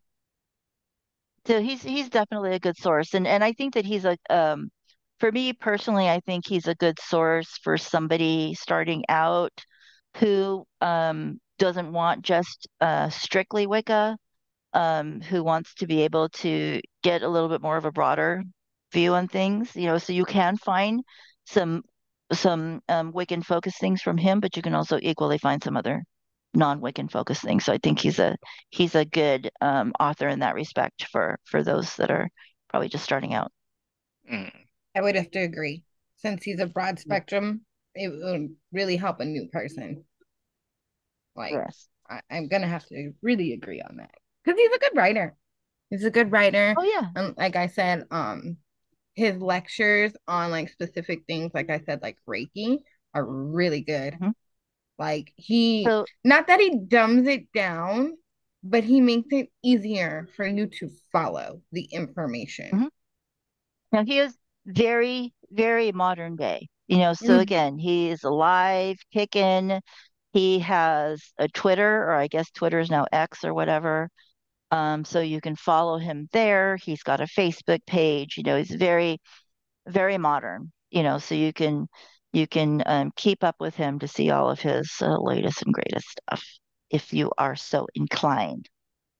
So he's definitely a good source, and I think that he's for me personally, I think he's a good source for somebody starting out who doesn't want just strictly Wicca, who wants to be able to get a little bit more of a broader view on things. So you can find some Wiccan focused things from him, but you can also equally find some other non-Wiccan focused things. So I think he's a good author in that respect for those that are probably just starting out. Mm. I would have to agree. Since he's a broad spectrum, it would really help a new person. Like, Yes. I'm gonna have to really agree on that because he's a good writer. He's a good writer. Oh yeah. And like I said, his lectures on like specific things, like I said, like Reiki, are really good. Mhm. Like he, So not that he dumbs it down, but he makes it easier for you to follow the information. mhm. Now he is very, very modern day. So Mm, again, he is alive, kicking. He has a Twitter, or I guess Twitter is now X or whatever. So you can follow him there. He's got a Facebook page. He's very, very modern. So you can keep up with him to see all of his latest and greatest stuff if you are so inclined.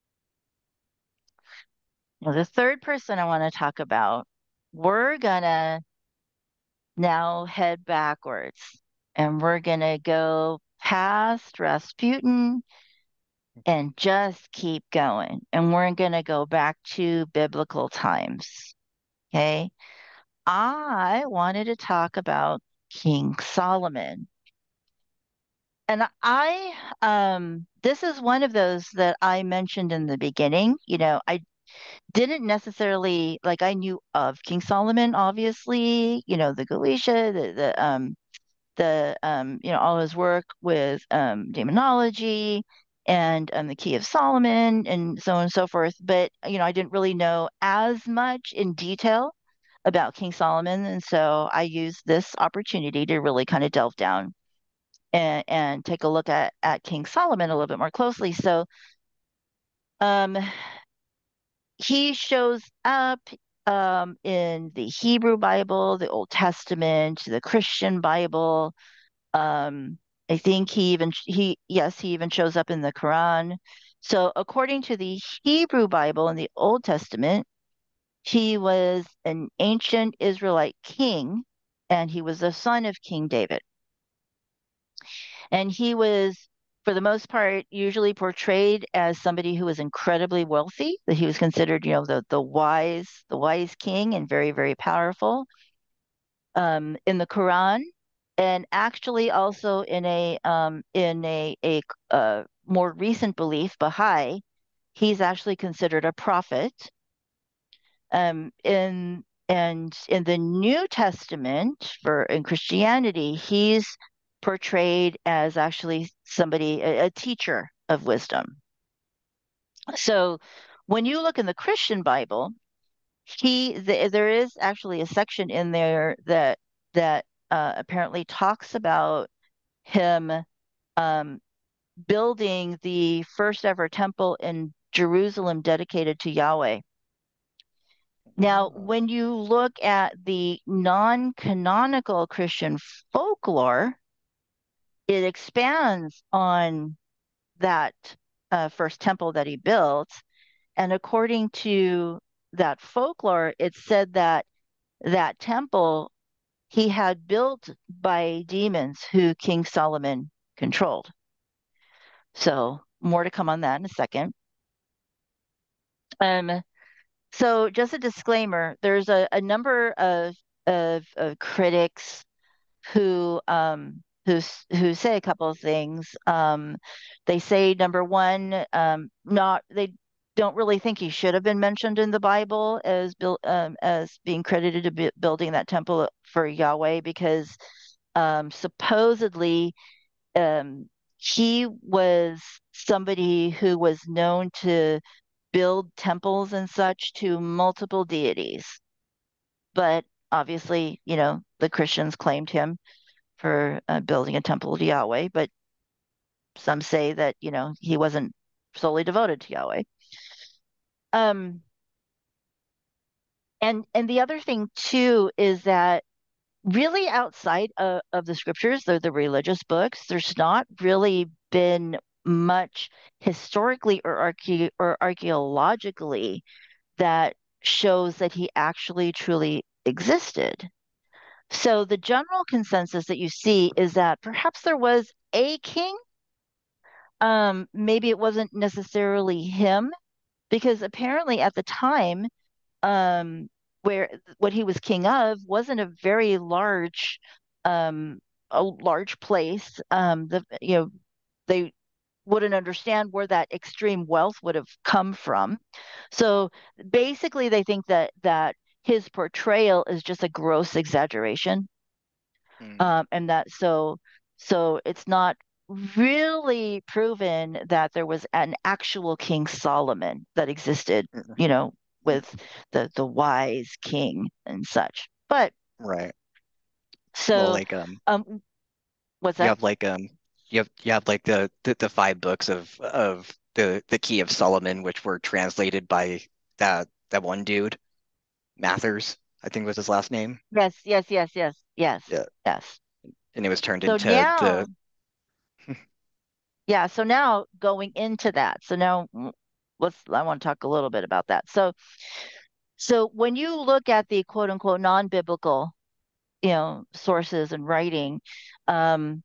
Now, the third person I want to talk about, we're gonna now head backwards and we're gonna go past Rasputin and just keep going. And we're gonna go back to biblical times. Okay. I wanted to talk about King Solomon. And this is one of those that I mentioned in the beginning. I didn't necessarily like, I knew of King Solomon, obviously, the Galatia, all his work with demonology and the Key of Solomon and so on and so forth. But, I didn't really know as much in detail about King Solomon. And so I used this opportunity to really kind of delve down and take a look at King Solomon a little bit more closely. So um, he shows up in the Hebrew Bible, the Old Testament, the Christian Bible. I think he even shows up in the Quran. So according to the Hebrew Bible in the Old Testament, he was an ancient Israelite king, and he was the son of King David. And he was, for the most part, usually portrayed as somebody who was incredibly wealthy, that he was considered, the wise king and very, very powerful. In the Quran, and actually also in a more recent belief, Baha'i, he's actually considered a prophet. In the New Testament, in Christianity, he's portrayed as actually somebody, a teacher of wisdom. So when you look in the Christian Bible, there is actually a section in there that apparently talks about him um, building the first ever temple in Jerusalem dedicated to Yahweh. Now, wow. when you look at the non-canonical Christian folklore, it expands on that first temple that he built. And according to that folklore, it said that that temple he had built by demons who King Solomon controlled. So more to come on that in a second. Um, so just a disclaimer, there's a number of critics who say a couple of things. They say number one, not they don't really think he should have been mentioned in the Bible as being credited to building that temple for Yahweh because supposedly um, he was somebody who was known to build temples and such to multiple deities. But obviously, the Christians claimed him for building a temple to Yahweh, but some say that, he wasn't solely devoted to Yahweh. Um, and the other thing too is that really outside of the scriptures, the religious books, there's not really been much historically or archaeologically that shows that he actually truly existed. So the general consensus that you see is that perhaps there was a king. Maybe it wasn't necessarily him, because apparently at the time, um, where what he was king of wasn't a very um, large place. They wouldn't understand where that extreme wealth would have come from. So basically, they think that his portrayal is just a gross exaggeration, Mm. and that so it's not really proven that there was an actual King Solomon that existed, Mm. Mm. with the wise king and such. But Right. Well, so, like um, what's you that? have like you have like the five books of the Key of Solomon, which were translated by that one dude, Mathers, I think was his last name. Yes, yes, yes, yes, yes, Yeah. yes. And it was turned So into now, the yeah, so now going into that, so now I want to talk a little bit about that. So when you look at the quote unquote non-biblical, sources and writing, um,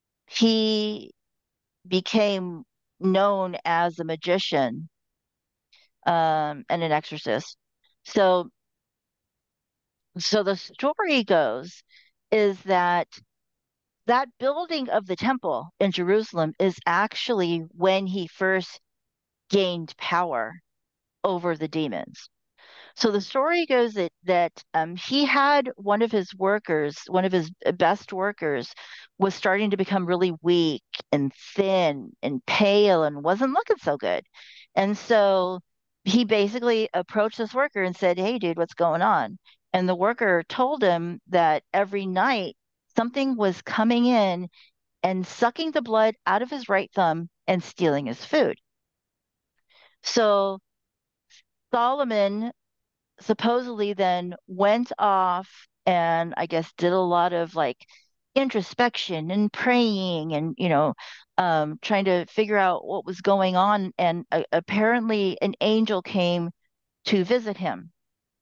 he became known as a magician, and an exorcist. So, so the story goes is that building of the temple in Jerusalem is actually when he first gained power over the demons. So the story goes that he had one of his best workers, was starting to become really weak and thin and pale and wasn't looking so good. And so he basically approached this worker and said, "Hey, dude, what's going on?" And the worker told him that every night something was coming in and sucking the blood out of his right thumb and stealing his food. So Solomon supposedly then went off and I guess did a lot of like introspection and praying and trying to figure out what was going on, and apparently an angel came to visit him,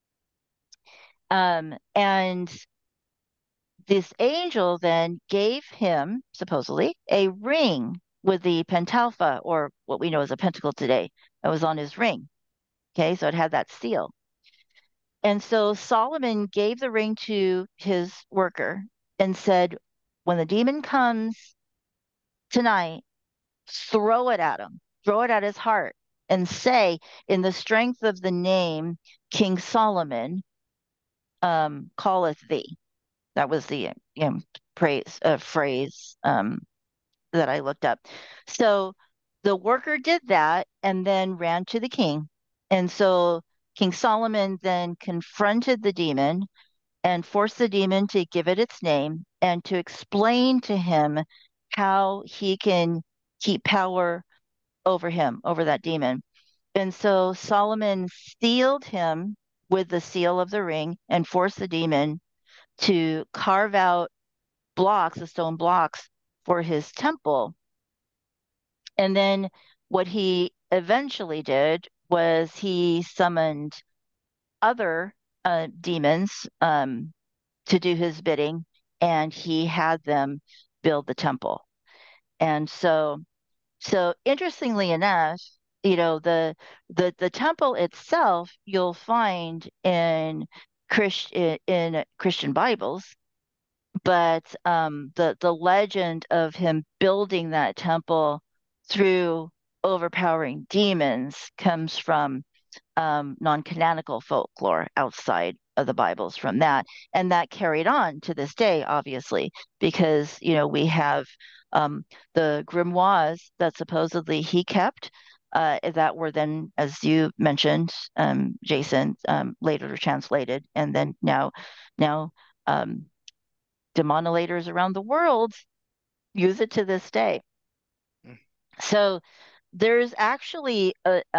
and this angel then gave him supposedly a ring with the pentalpha, or what we know as a pentacle today, that was on his ring. Okay, so it had that seal. And so Solomon gave the ring to his worker and said, "When the demon comes tonight, throw it at him, throw it at his heart, and say, in the strength of the name King Solomon, calleth thee." That was the phrase, that I looked up. So the worker did that and then ran to the king. And so King Solomon then confronted the demon and force the demon to give it its name and to explain to him how he can keep power over him, over that demon. And so Solomon sealed him with the seal of the ring and forced the demon to carve out blocks, the stone blocks, for his temple. And then what he eventually did was he summoned other demons, to do his bidding, and he had them build the temple. And so interestingly enough, the temple itself you'll find in Christian Bibles, but the legend of him building that temple through overpowering demons comes from non-canonical folklore outside of the Bibles from that. And that carried on to this day, obviously, because, we have um, the grimoires that supposedly he kept, that were then, as you mentioned, Jason, later translated. And then now um, demonolators around the world use it to this day. So there's actually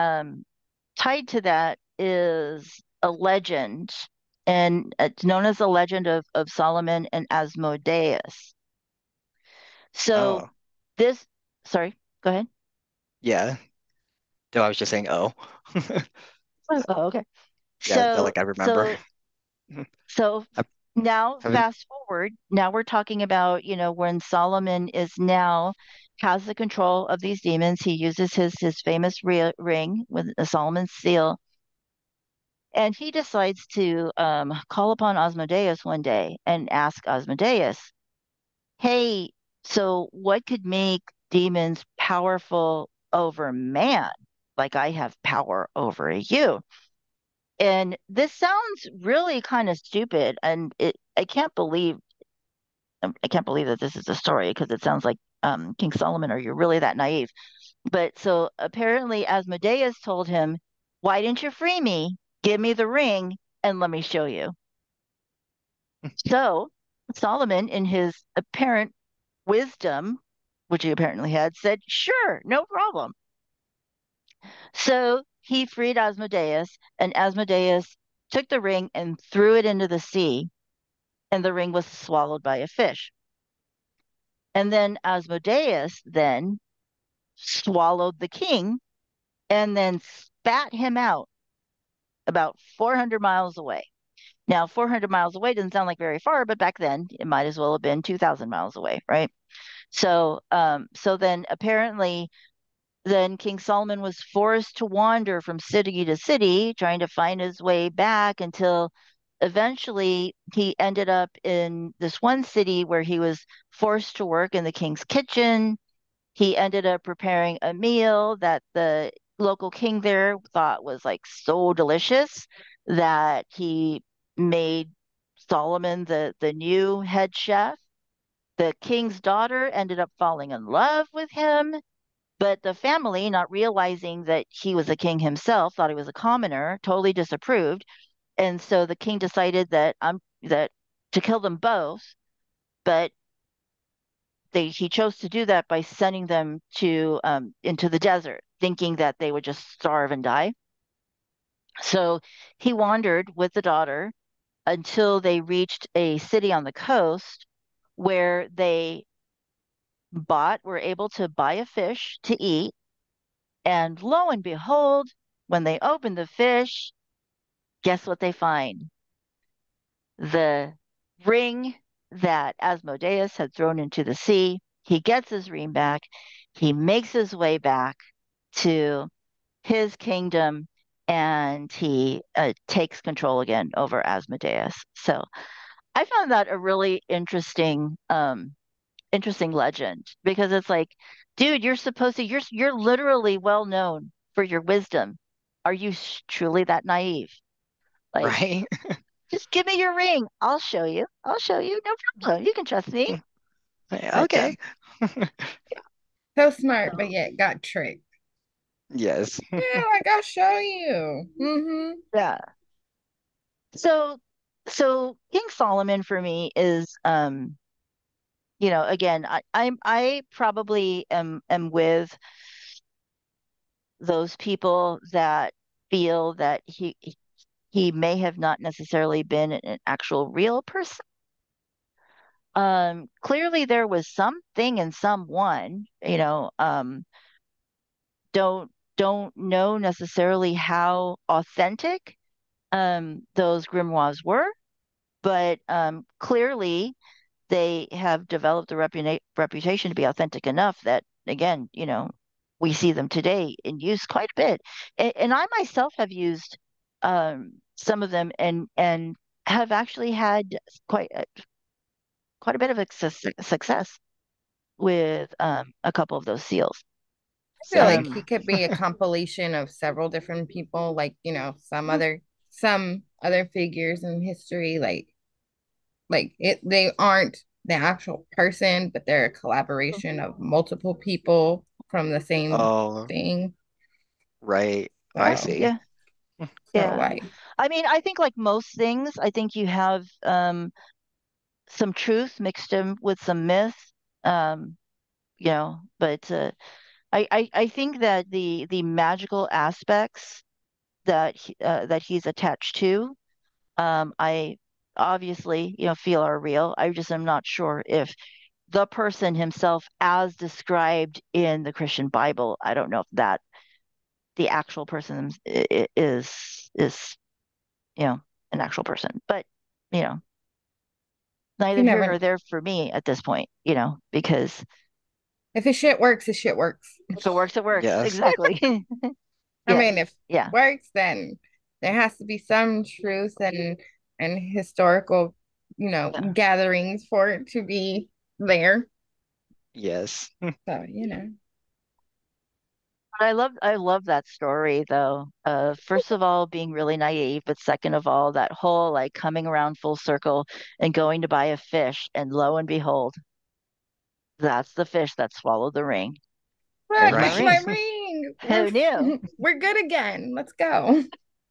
tied to that is a legend, and it's known as the legend of Solomon and Asmodeus. So oh this, sorry, go ahead. yeah. No, I was just saying oh. Oh, okay. Yeah, So like I remember. so so Now, Have fast forward, now we're talking about, when Solomon is now has the control of these demons. He uses his famous ring with the Solomon's seal, and he decides to call upon Asmodeus one day and ask Asmodeus, "Hey, so what could make demons powerful over man, like I have power over you?" And this sounds really kind of stupid, and I can't believe that this is a story because it sounds like King Solomon, are you really that naive? But so apparently Asmodeus told him, "Why didn't you free me? Give me the ring and let me show you." So Solomon, in his apparent wisdom, which he apparently had, said, "Sure, no problem." So he freed Asmodeus, and Asmodeus took the ring and threw it into the sea, and the ring was swallowed by a fish. And then Asmodeus then swallowed the king and then spat him out about 400 miles away. Now, 400 miles away doesn't sound like very far, but back then it might as well have been 2,000 miles away, right? So then apparently, then King Solomon was forced to wander from city to city, trying to find his way back until eventually he ended up in this one city where he was forced to work in the king's kitchen. He ended up preparing a meal that the local king there thought was like so delicious that he made Solomon the new head chef. The king's daughter ended up falling in love with him, but the family, not realizing that he was a king himself, thought he was a commoner, totally disapproved. And so the king decided that to kill them both, but he chose to do that by sending them to into the desert, thinking that they would just starve and die. So he wandered with the daughter until they reached a city on the coast where they were able to buy a fish to eat. And lo and behold, when they open the fish, guess what they find? The ring that Asmodeus had thrown into the sea. He gets his ring back. He makes his way back to his kingdom, and he takes control again over Asmodeus. So I found that a really interesting legend because it's like, dude, you're literally well known for your wisdom. Are you truly that naive? Like, right? just give me your ring. I'll show you. I'll show you. No problem. You can trust me. But Okay. So smart, but yet got tricked. Yes. Yeah, like I'll show you. Mm-hmm. yeah. So King Solomon for me is again, I probably am with those people that feel that he may have not necessarily been an actual real person. Clearly there was something in someone, don't know necessarily how authentic those grimoires were, but clearly they have developed a reputation to be authentic enough that, again, we see them today in use quite a bit. And I myself have used some of them and have actually had quite a bit of success with a couple of those seals. I feel like Same. he could be a compilation of several different people, like, some other figures in history, like they aren't the actual person, but they're a collaboration of multiple people from the same Oh, thing. right. I So, see. Yeah, so yeah. like, I mean, I think like most things, I think you have some truth mixed in with some myth. Um, but I think that the magical aspects that he's attached to, I obviously, feel are real. I just am not sure if the person himself, as described in the Christian Bible, I don't know if that the actual person is an actual person. But you know, neither You here never nor know. there for me at this point, because If his shit works, his shit works. if it works, it works. Yes. Exactly. I Yes. mean, if it Yeah. works, then there has to be some truth and historical, Yeah. gatherings for it to be there. Yes. So, But I love that story though. First of all, being really naive, but second of all, that whole like coming around full circle and going to buy a fish, and lo and behold, that's the fish that swallowed the ring. There's look, my it's my Right. ring. ring. Who knew? We're good again. Let's go.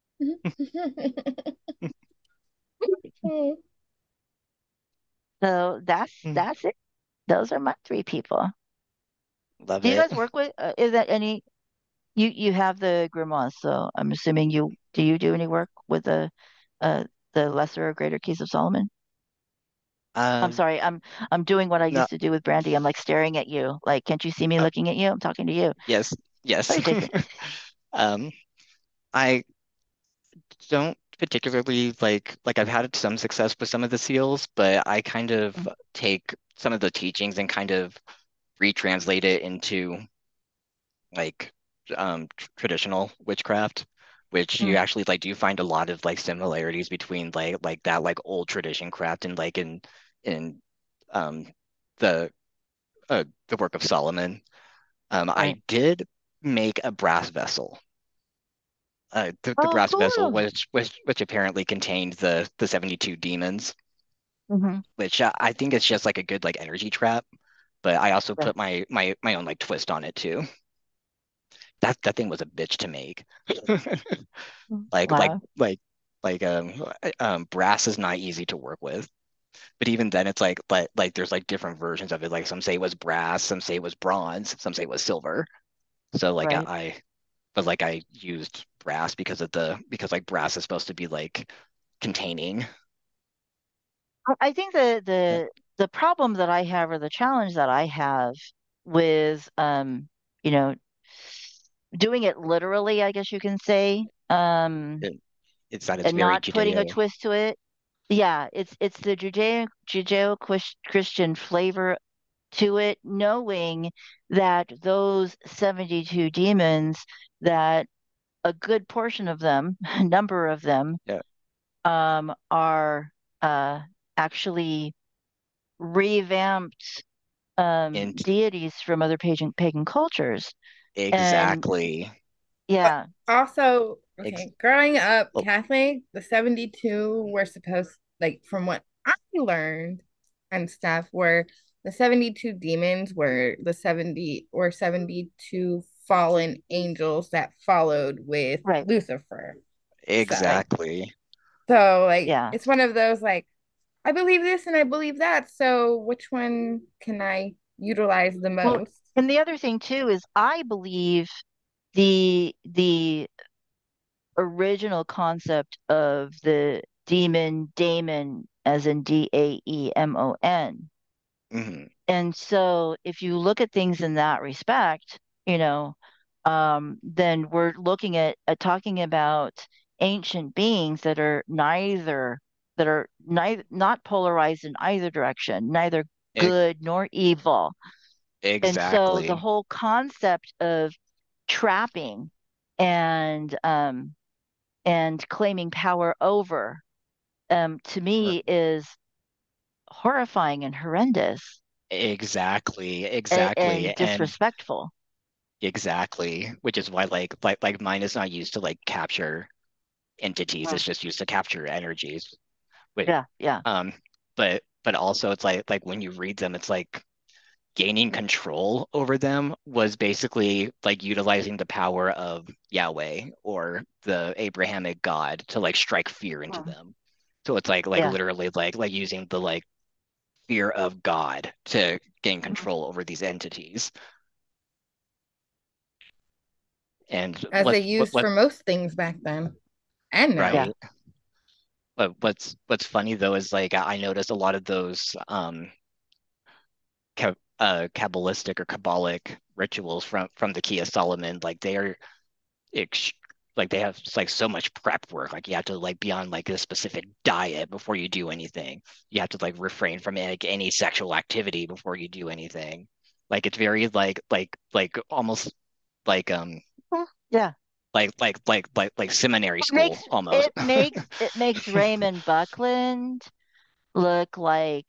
So that's it. Those are my three people. Love Do you it. guys work with? Is that any? You have the grimoires, so I'm assuming you do. You do any work with uh the lesser or greater keys of Solomon? I'm Um, sorry. I'm doing what I no, used to do with Brandy. I'm like staring at you. Like, can't you see me uh, looking at you? I'm talking to you. yes, What yes. are you taking? Um, I don't particularly like I've had some success with some of the seals, but I kind of Mm, take some of the teachings and kind of retranslate it into like traditional witchcraft, which you mm, actually like do find a lot of like similarities between like that like old tradition craft and like in um the the work of Solomon. I right. did make a brass vessel. The Oh, brass vessel, cool. which apparently contained the 72 demons, Hmm. which I think it's just like a good like energy trap. But I also Yeah. put my own like twist on it too. That thing was a bitch to make. Like like Wow. like like brass is not easy to work with. But even then, it's like there's like different versions of it. Like some say it was brass, some say it was bronze, some say it was silver. So like Right. but like I used brass because like brass is supposed to be like containing. I think the problem that I have, or the challenge that I have with you know doing it literally, I guess you can say, It, it's that it's and very not putting a Judeo. twist to it. Yeah, it's the Judeo-Christian flavor to it, knowing that those 72 demons, that a good portion of them, a number of them, Yeah, are actually revamped and deities from other pagan cultures. And exactly. But yeah, also, Ex okay, growing up oh, Catholic, the 72 were supposed, like, from what I learned and stuff, were the 72 demons were the 72 fallen angels that followed with right. Lucifer. So, Right. exactly. like, Yeah. it's one of those, like, I believe this and I believe that. So, which one can I utilize the Well, most? and the other thing too is I believe the original concept of the demon daemon, as in Daemon. Hmm. And so if you look at things in that respect, then we're looking at talking about ancient beings that are neither not polarized in either direction, neither E good nor evil. And so the exactly. whole concept of trapping and claiming power over, to R- me, is horrifying and horrendous, Exactly. and Exactly. And disrespectful. exactly, which is why like mine is not used to like capture entities. Mm. It's just used to capture energies. Wait, Yeah, yeah. but also it's like when you read them, it's like gaining control over them was basically like utilizing the power of Yahweh or the Abrahamic God to like strike fear into Mm. them. So it's like Yeah. literally like using the like fear of God to gain Mhm. control over these entities. And As they used for most things back then and now. Yeah. right. But what's funny though is like I noticed a lot of those Kabbalistic or Kabbalic rituals from the Key of Solomon, like they are ex like they have like so much prep work. Like you have to like be on like a specific diet before you do anything. You have to like refrain from like any sexual activity before you do anything. Like it's very like almost like Yeah. like seminary It school makes almost. it makes Raymond Buckland look like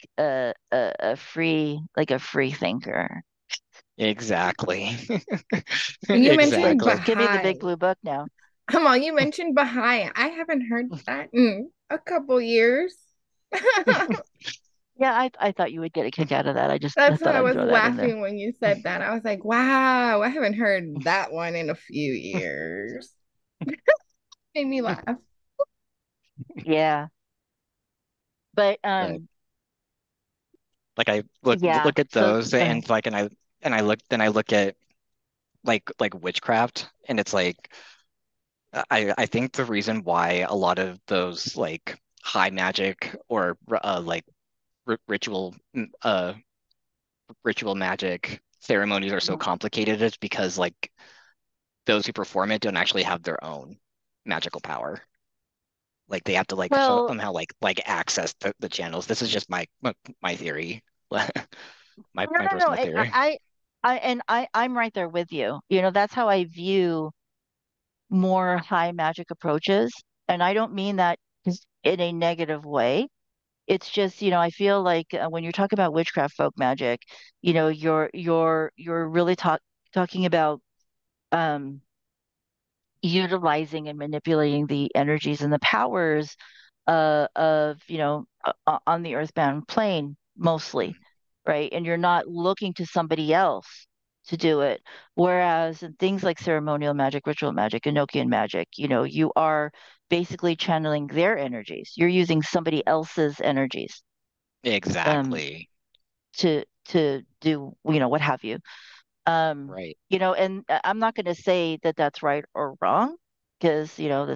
a free thinker. Exactly. You mentioned Just Exactly. give me the big Baha'i. blue book now. Come on, you mentioned Baha'i. I haven't heard that in a couple years. Yeah, I thought you would get a kick out of that. I That's thought why I I'd was throw that in there. laughing when you said that. I was like, wow, I haven't heard that one in a few years. Made me laugh. Yeah. But But like I look yeah. look at So those go ahead. and like and I look at like witchcraft and it's like I think the reason why a lot of those like high magic or like ritual ritual magic ceremonies are so complicated is because like those who perform it don't actually have their own magical power. Like they have to like Well, somehow like access the channels. This is just my theory, no, my no, no. personal theory. I'm right there with you. That's how I view more high magic approaches. And I don't mean that in a negative way. It's just, I feel like when you're talking about witchcraft folk magic, you're really talking about um utilizing and manipulating the energies and the powers of, on the earthbound plane mostly, right? And you're not looking to somebody else to do it. Whereas in things like ceremonial magic, ritual magic, Enochian magic, you are basically channeling their energies. You're using somebody else's energies um, Exactly. to do, what have you. Right. And I'm not going to say that that's right or wrong because,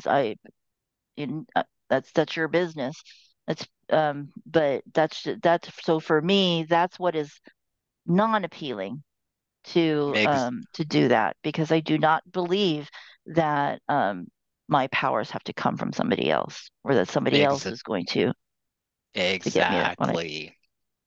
that's your business. But that's so for me, that's what is non-appealing Ex to do that because I do not believe that my powers have to come from somebody else or that somebody ex else is going to get me when exactly.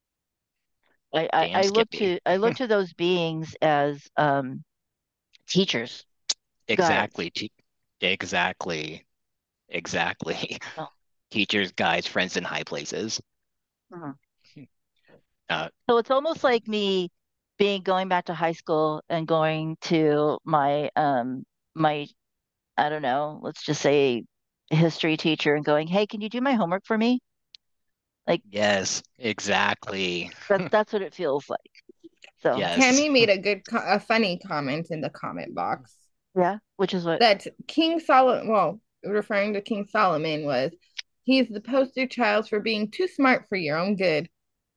Damn I look Skippy. to those beings as teachers, guides. Exactly. Exactly. Exactly. Oh, Teachers, guides, friends in high places. mhm. Uh, So it's almost like me being going back to high school and going to my I don't know, let's just say history teacher and going, "Hey, can you do my homework for me?" Like yes, exactly. that's what it feels like. So, Yes. Tammy made a funny comment in the comment box yeah, which is what that King Solomon, well, referring to King Solomon, was he's the poster child for being too smart for your own good.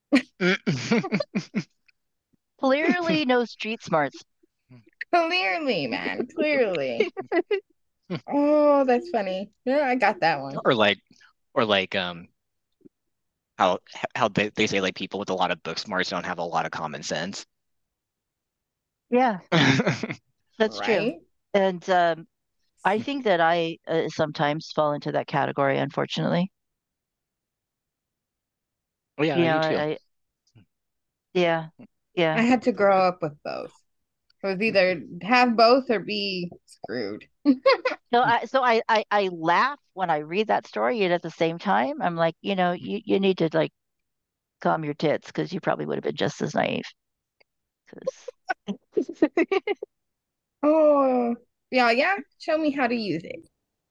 clearly no street smarts. Clearly, man, clearly. Oh, that's funny. Yeah, I got that one. Or like how they say like people with a lot of book smarts don't have a lot of common sense. Yeah, that's true. Right? And I think that I sometimes fall into that category, unfortunately. Oh yeah, you too. Yeah, I yeah. had to grow up with both. It was either have both or be screwed. So I laugh when I read that story, and at the same time, I'm like, you need to like calm your tits because you probably would have been just as naive. 'Cause- Oh, yeah, yeah. Show me how to use it.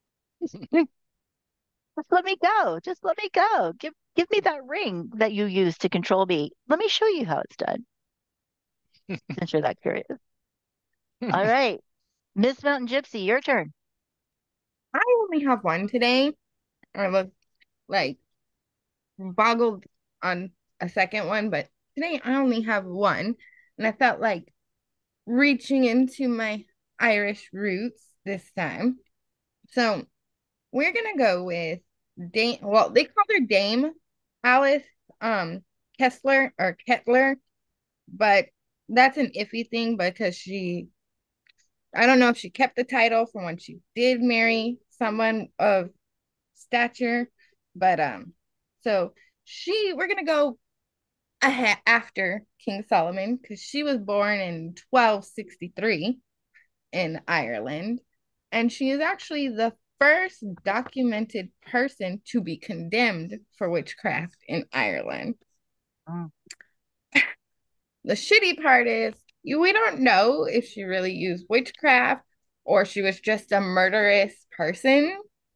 Just let me go. Just let me go. Give me that ring that you use to control me. Let me show you how it's done. Since you're that curious. All right, Miss Mountain Gypsy, your turn. I only have one today. I was like boggled on a second one, but today I only have one. And I felt like reaching into my Irish roots this time. So we're gonna go with Dame. Well, they called her Dame Alice Kessler or Kettler, but that's an iffy thing because she I don't know if she kept the title from when she did marry someone of stature, but so we're gonna go after King Solomon because she was born in 1263 in Ireland, and she is actually the first documented person to be condemned for witchcraft in Ireland. Mm. The shitty part is we don't know if she really used witchcraft or she was just a murderous person.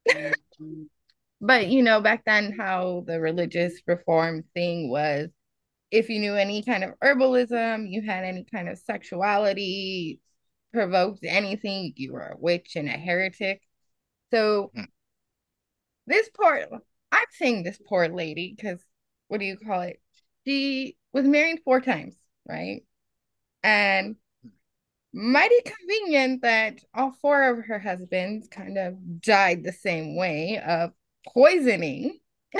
But back then, how the religious reform thing was, if you knew any kind of herbalism, you had any kind of sexuality, provoked anything, you were a witch and a heretic. So Hmm. this poor, I'm saying this poor lady because what do you call it? She was married 4 times, right? And mighty convenient that all 4 of her husbands kind of died the same way of poisoning.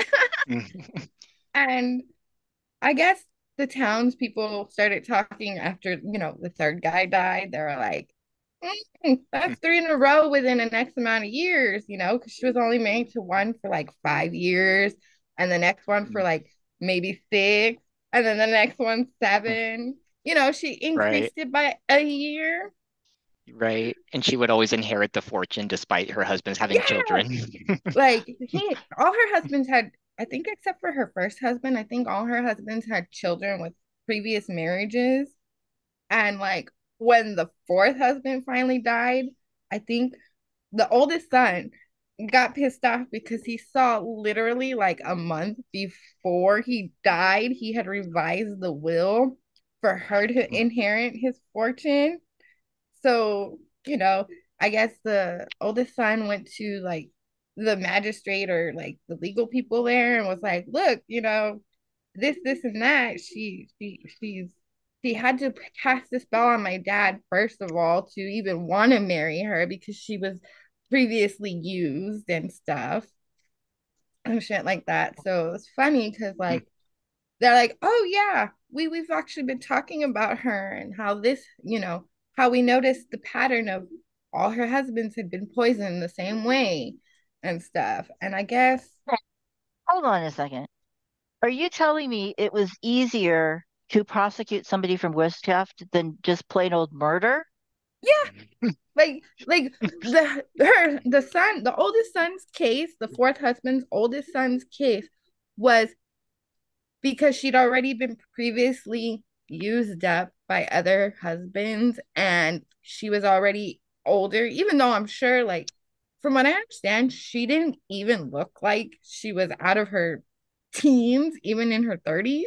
And I guess the townspeople started talking after, the third guy died. They were like, that's 3 in a row within the next amount of years, because she was only married to one for like 5 years, and the next one for like maybe 6, and then the next one 7. She Right. increased it by a year. Right. And she would always inherit the fortune despite her husband's having Yeah. children. Like all her husbands had, I think, except for her first husband, I think all her husbands had children with previous marriages. And like when the fourth husband finally died, I think the oldest son got pissed off because he saw literally like a month before he died, he had revised the will for her to inherit his fortune. So, I guess the oldest son went to like the magistrate or like the legal people there and was like, look, this and that. She had to cast a spell on my dad, first of all, to even want to marry her because she was previously used and stuff and shit like that. So it's funny because like they're like, oh yeah, we've actually been talking about her and how how we noticed the pattern of all her husbands had been poisoned the same way and stuff. And I guess Hold on a second. Are you telling me it was easier to prosecute somebody from witchcraft than just plain old murder? yeah, like the oldest son's case, the fourth husband's oldest son's case was because she'd already been previously used up by other husbands and she was already older, even though I'm sure, like, from what I understand, she didn't even look like she was out of her teens, even in her 30s.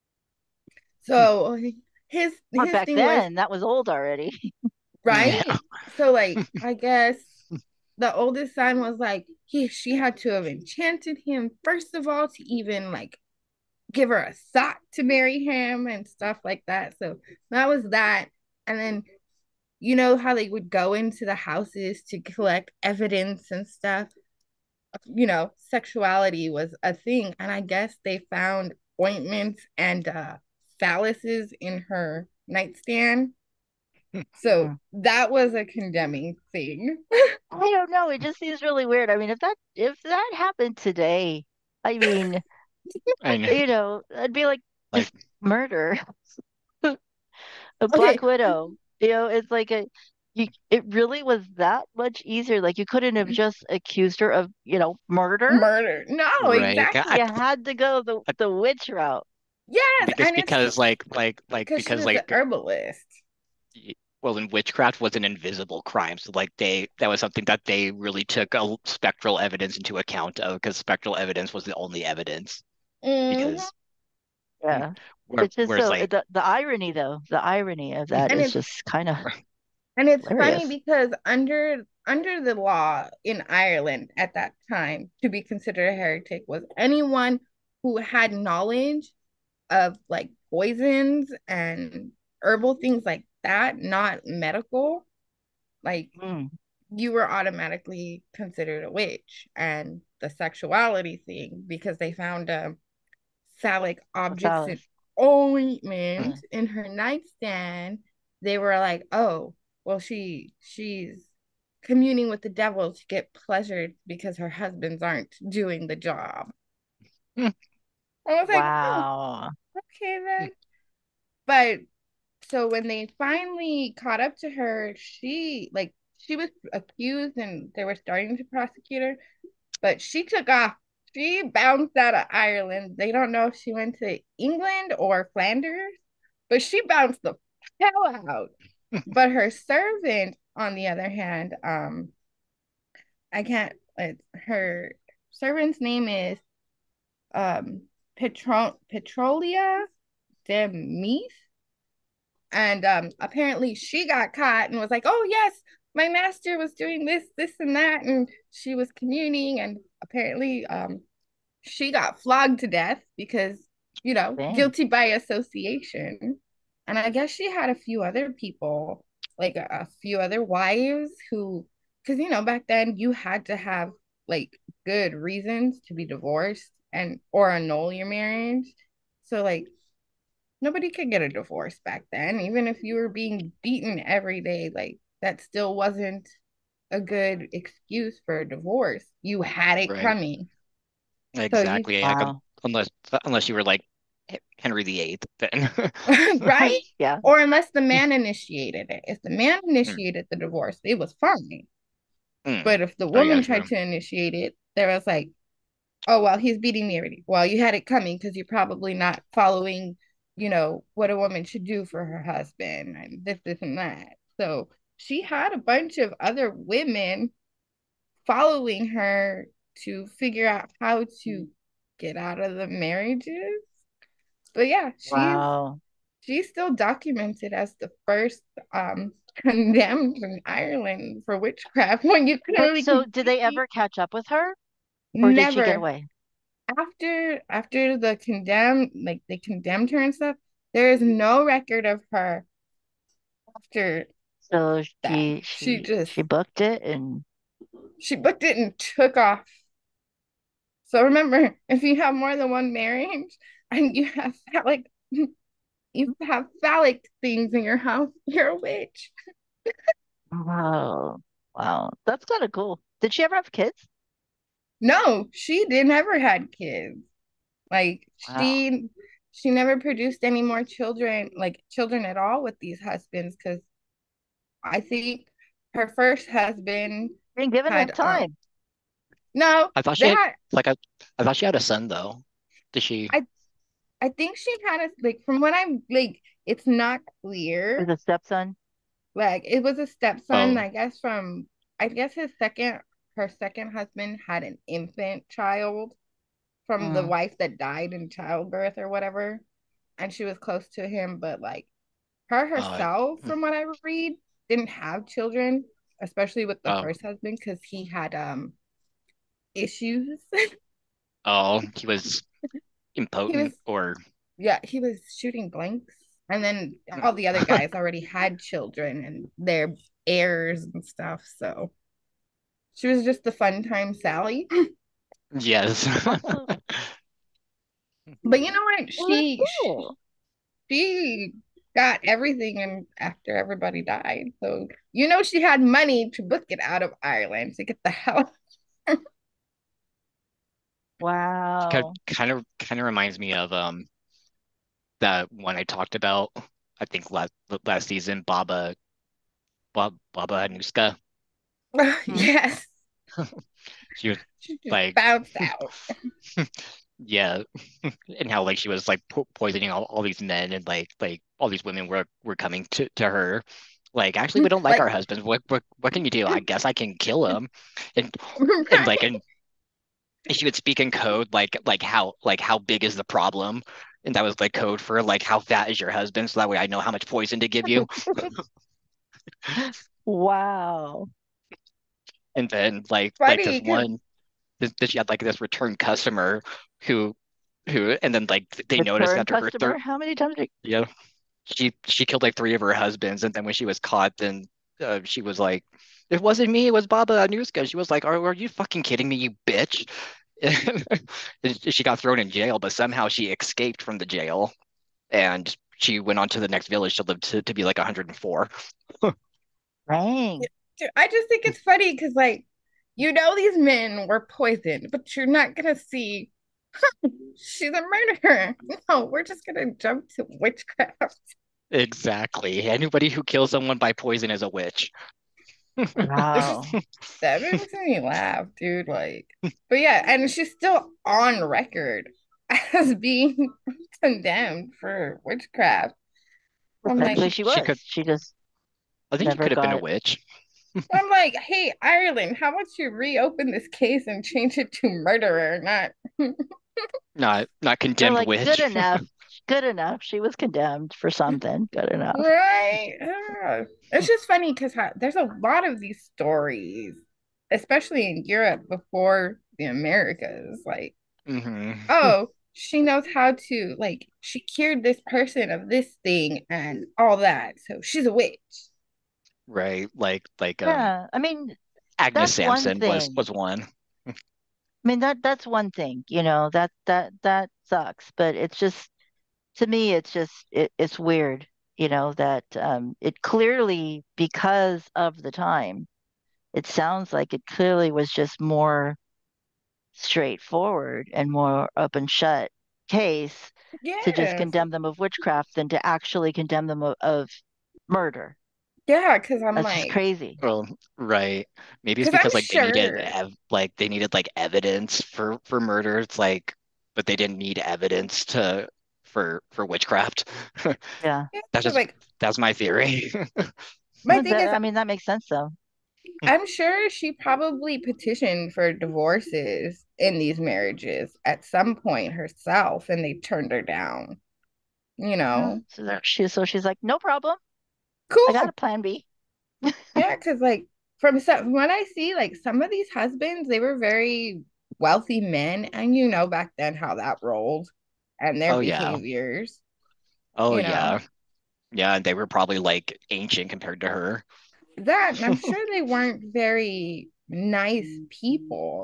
So Not his back thing was, then. That was old already. right? Yeah. So like I guess the oldest son was like she had to have enchanted him first of all to even like give her a thought to marry him and stuff like that. So that was that. And then how they would go into the houses to collect evidence and stuff. Sexuality was a thing, and I guess they found ointments and phalluses in her nightstand. So Hmm. that was a condemning thing. I don't know. It just seems really weird. I mean, if that happened today, I mean, I know. I'd be like Like, just murder. A Okay, Black Widow. It's like it really was that much easier. Like you couldn't have just accused her of, murder. murder. No, right. exactly. You had to go the witch route. I Yes, think it's and it's because because she because was an herbalist. well, in witchcraft was an invisible crime, so like that was something that they really took a spectral evidence into account of because spectral evidence was the only evidence Hmm. because Yeah. It's just whereas so like the irony though, the irony of that And is it's just kind of funny hilarious. because under the law in Ireland at that time, to be considered a heretic was anyone who had knowledge of like poisons and herbal things like that, not medical. Like Mm, you were automatically considered a witch. And the sexuality thing, because they found phallic the objects and phallus. ointment Yeah. in her nightstand, they were like, oh, well, she's communing with the devil to get pleasure because her husbands aren't doing the job. Hmm. I was like, oh, Wow. okay then. But so when they finally caught up to her, she was accused and they were starting to prosecute her, but she took off. She bounced out of Ireland. They don't know if she went to England or Flanders, but she bounced the hell out. But her servant, on the other hand, I can't. Her servant's name is Petrolia de Meath, and apparently she got caught and was like, "Oh yes, my master was doing this, this, and that," and she was communing, and apparently she got flogged to death because Dang. guilty by association. And I guess she had a few other people, like a few other wives who, because back then you had to have like good reasons to be divorced and or annul your marriage. So like nobody could get a divorce back then, even if you were being beaten every day. Like that still wasn't a good excuse for a divorce. You had it Right. coming. So you Exactly. Like, Wow. unless you were like Henry VIII, then. right? Yeah. Or unless the man initiated it. If the man Hmm. initiated the divorce, it was fine. Hmm. But if the Oh yeah, woman true. tried to initiate it, there was like, oh well, he's beating me already. Well, you had it coming because you're probably not following, what a woman should do for her husband and this, and that. So she had a bunch of other women following her to figure out how to get out of the marriages. But yeah, Wow. she's still documented as the first condemned in Ireland for witchcraft when you But clearly so can did they see ever catch up with her or did she get never away? after the condemned like they condemned her and stuff, there is no record of her after So that. she booked it and She booked it and took off. So remember, if you have more than one marriage and you have phallic things in your house, you're a witch. wow. Wow. That's kind of cool. Did she ever have kids? No, she did never had kids. Like Wow. she never produced any more children, like children at all with these husbands, because I think her first husband Didn't give enough had time. no, I thought she they had had like I thought she had a son though. Did she? I I think she had a like from what I'm like it's not It clear. was a stepson. Like it was a stepson, Oh. I guess I guess her second husband had an infant child from the Mm. wife that died in childbirth or whatever. And she was close to him, but like her Uh. herself, from what I read, didn't have children, especially with the Oh. first husband, because he had issues. Oh. He was he was impotent or. yeah, he was shooting blanks. And then all the other guys already had children and their heirs and stuff. So she was just the fun time Sally. Yes. Also, But you know what? well, that's cool. She got everything and after everybody died. So she had money to book it out of Ireland to get the hell. kind Wow. kind of reminds me of that one I talked about. I think last season, Baba Anuska. Hmm. Yes. She was She just like, bounced out. yeah, and how like she was like poisoning all these men and like all these women were coming to her. Like, actually, we don't like our Like husbands. What can you do? I guess I can kill him, and and like right? and she would speak in code like how big is the problem, and that was like code for like how fat is your husband, so that way I know how much poison to give you. Wow. And then like Funny this because one that she had like this return customer who and then like they noticed Return after her third customer? How many times did yeah she killed like three of her husbands, and then when she was caught, then she was like, it wasn't me, it was Baba Anuska. She was like, are you fucking kidding me, you bitch? And she got thrown in jail, but somehow she escaped from the jail, and she went on to the next village to live to be like 104. Dang. Dude, I just think it's funny because, like, these men were poisoned, but you're not gonna see she's a murderer. No, we're just gonna jump to witchcraft. Exactly. Anybody who kills someone by poison is a witch. It's just Wow. that makes me laugh, dude. Like, but yeah, and she's still on record as being condemned for witchcraft. I'm like, Actually, She she she was. could She just I think she never could have been a got. witch. hey, Ireland, how about you reopen this case and change it to murderer, not Not They're condemned like, good witch. enough. Good enough. She was condemned for something. Good enough. right? Yeah. It's just funny because there's a lot of these stories, especially in Europe before the Americas. Like, Hmm. oh, she knows how to, like, she cured this person of this thing and all that. So she's a witch. Right. Like Yeah. I mean, Agnes that's one Sampson was thing. was one. I mean, that's one thing, that sucks. But it's just, to me, it's weird, that it clearly, because of the time, it sounds like it clearly was just more straightforward and more open shut case to just Yes. condemn them of witchcraft than to actually condemn them of murder. Yeah, because I'm That's just like, crazy. Well, right. Maybe it's because I'm because like they needed sure. they needed like evidence for murder. It's like, but they didn't need evidence to for witchcraft. Yeah. Yeah, That's 'cause, just like, that's my theory. my thing is, I mean, that makes sense though. I'm sure she probably petitioned for divorces in these marriages at some point herself, and they turned her down. You Yeah. know, So she's like, no problem. I got cool. a plan B. Yeah, because like from what I see, like some of these husbands, they were very wealthy men, and back then how that rolled, and their Oh yeah. behaviors. Oh You know yeah. Yeah, and they were probably like ancient compared to her. that, and I'm sure they weren't very nice people.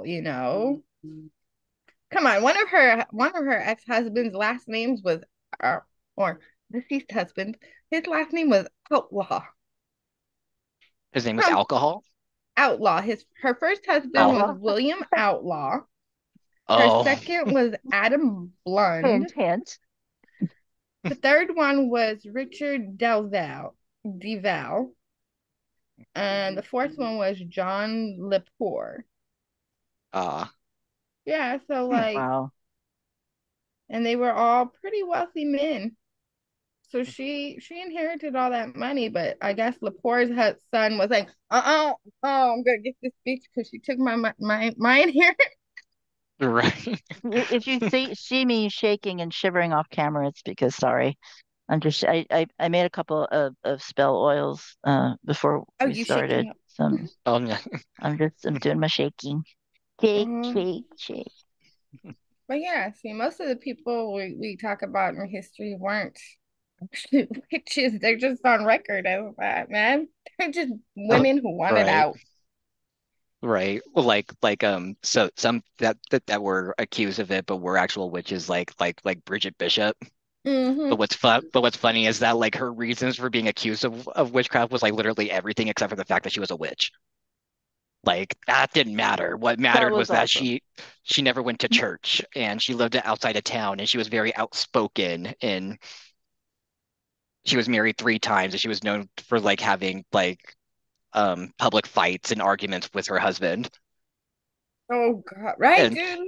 Come on, one of her ex-husband's last names was uh, or deceased husband, his last name was Outlaw. His name was Come Alcohol. Outlaw. Her first husband was Oh, William Outlaw. Her Oh, second was Adam Blund. hint, hint. The third one was Richard Deval. And the fourth one was John Lepore. uh, Yeah, so like, Wow. and they were all pretty wealthy men. So she inherited all that money, but I guess Lepore's son was like, oh, I'm gonna get this bitch because she took my inheritance. right. If you see me shaking and shivering off camera, it's because, sorry. I made a couple of spell oils before Oh, we you started. shaking up. So Yeah. I'm doing my shaking. Shake, Uh, shake, shake. but yeah, see, most of the people we talk about in history weren't actually witches. They're just on record as that, man. They're just women who wanted Right. out. Right. Well, so some that were accused of it, but were actual witches, like Bridget Bishop. Hmm. But what's funny is that like her reasons for being accused of witchcraft was like literally everything except for the fact that she was a witch. Like that didn't matter. What That mattered was was that awesome. she never went to church and she lived outside of town and she was very outspoken and she was married 3 times and she was known for like having like public fights and arguments with her husband. Oh God, right, And dude?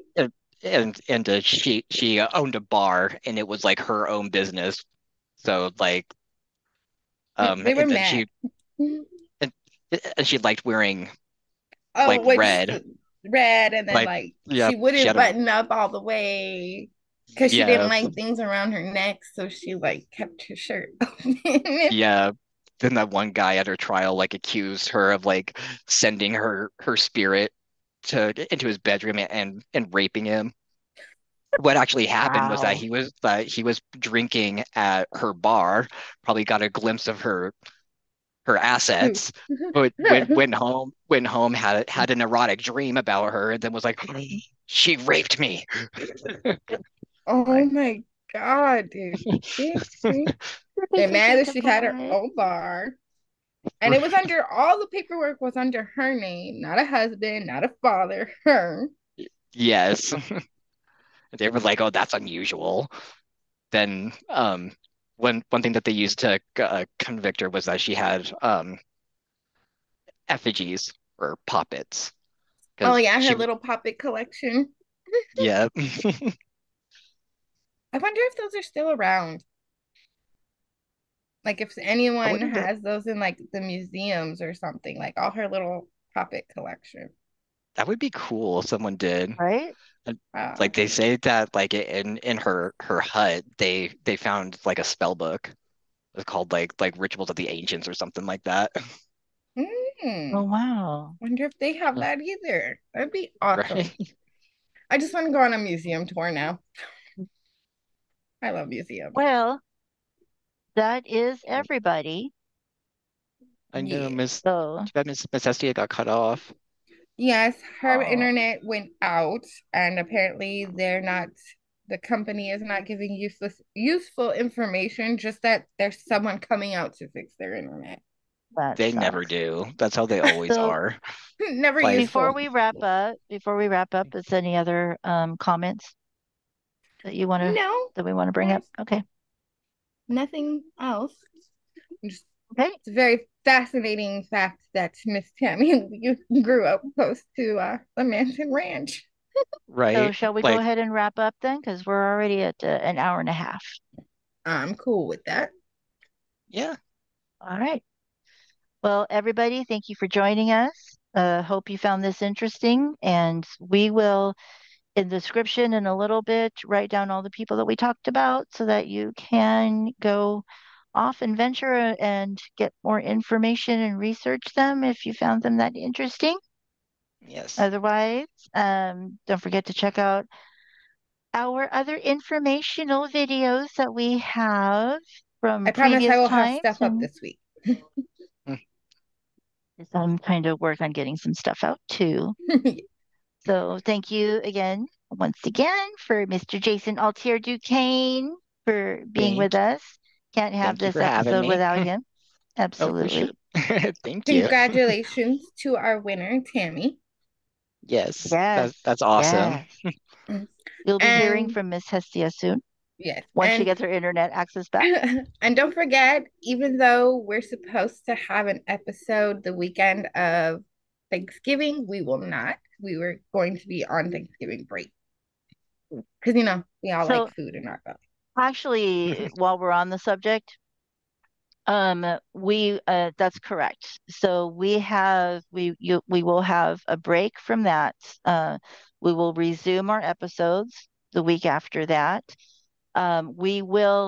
she owned a bar and it was like her own business. So like They were and then mad. and, and she liked wearing Oh, like which red. red, and then Like like yeah, she she wouldn't had a button up all the way because she didn't yeah, like things around her neck, so she like kept her shirt open. yeah. Then that one guy at her trial like accused her of like sending her spirit to into his bedroom and raping him. What actually happened was Wow. that he was drinking at her bar, probably got a glimpse of her assets, but went home, had an erotic dream about her, and then was like, she raped me. Oh Lord. my God, dude. See? They They're can mad take that a she had her bullet. own bar. And it was under all the paperwork was under her name, not a husband, not a father, her. Yes. They were like, oh, that's unusual. Then one thing that they used to convict her was that she had effigies or poppets Oh because yeah, her she little puppet collection. yeah. I wonder if those are still around. Like if I anyone wonder that has those in like the museums or something, like all her little puppet collection. that would be cool if someone did. right? And, Wow. like they say that like in her hut they found like a spell book. It's called like Rituals of the Ancients or something like that. Oh, Hmm. wow. Wonder if they have that either. That'd be awesome. Right? I just want to go on a museum tour now. I love museums. Well, that is everybody. I know Yeah. Miss So, too bad Miss Hestia got cut off. Yes, her oh, internet went out, and apparently they're not. The company is not giving useful information. Just that there's someone coming out to fix their internet. that They never sucks. do. That's how they always So, are. Never Like useful. before we wrap up, is any other comments that you want to No, that we want to bring up? there's Okay. nothing else. Just, Okay. it's a very fascinating fact that Miss Tammy you grew up close to the Manson Ranch. So, right? shall we go Like ahead and wrap up then? Because we're already at an hour and a half. I'm cool with that. yeah. All right. Well, everybody, thank you for joining us. Hope you found this interesting, and we will, in the description in a little bit, write down all the people that we talked about so that you can go off and venture and get more information and research them if you found them that interesting. Yes. Otherwise, don't forget to check out our other informational videos that we have I from promise I previous will have times. stuff up And this week. Mm, I'm trying to work on getting some stuff out too. So thank you again, once again, for Mr. Jason Altier Duquesne for being with Thank us. Can't have thank you this for having episode me. without him. Oh, for Absolutely. sure. Thank you. Congratulations to our winner, Tammy. Yes. Yes, That's awesome. yes. You'll be hearing And from Miss Hestia soon yes, once she gets her internet access back. and don't forget, even though we're supposed to have an episode the weekend of Thanksgiving, we will not. We were going to be on Thanksgiving break because we all like So food in our belly. actually, while we're on the subject, we that's correct. So we will have a break from that. We will resume our episodes the week after that. We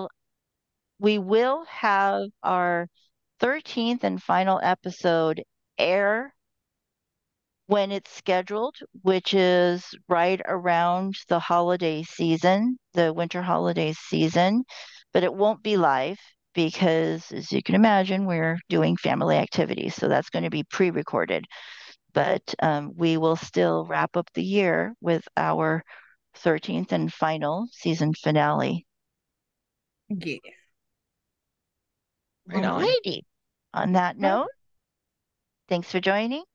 will have our 13th and final episode air when it's scheduled, which is right around the holiday season, the winter holiday season, but it won't be live because, as you can imagine, we're doing family activities. So that's going to be pre recorded. But we will still wrap up the year with our 13th and final season finale. Yeah. Right on. Alrighty. On that Well, note, thanks for joining.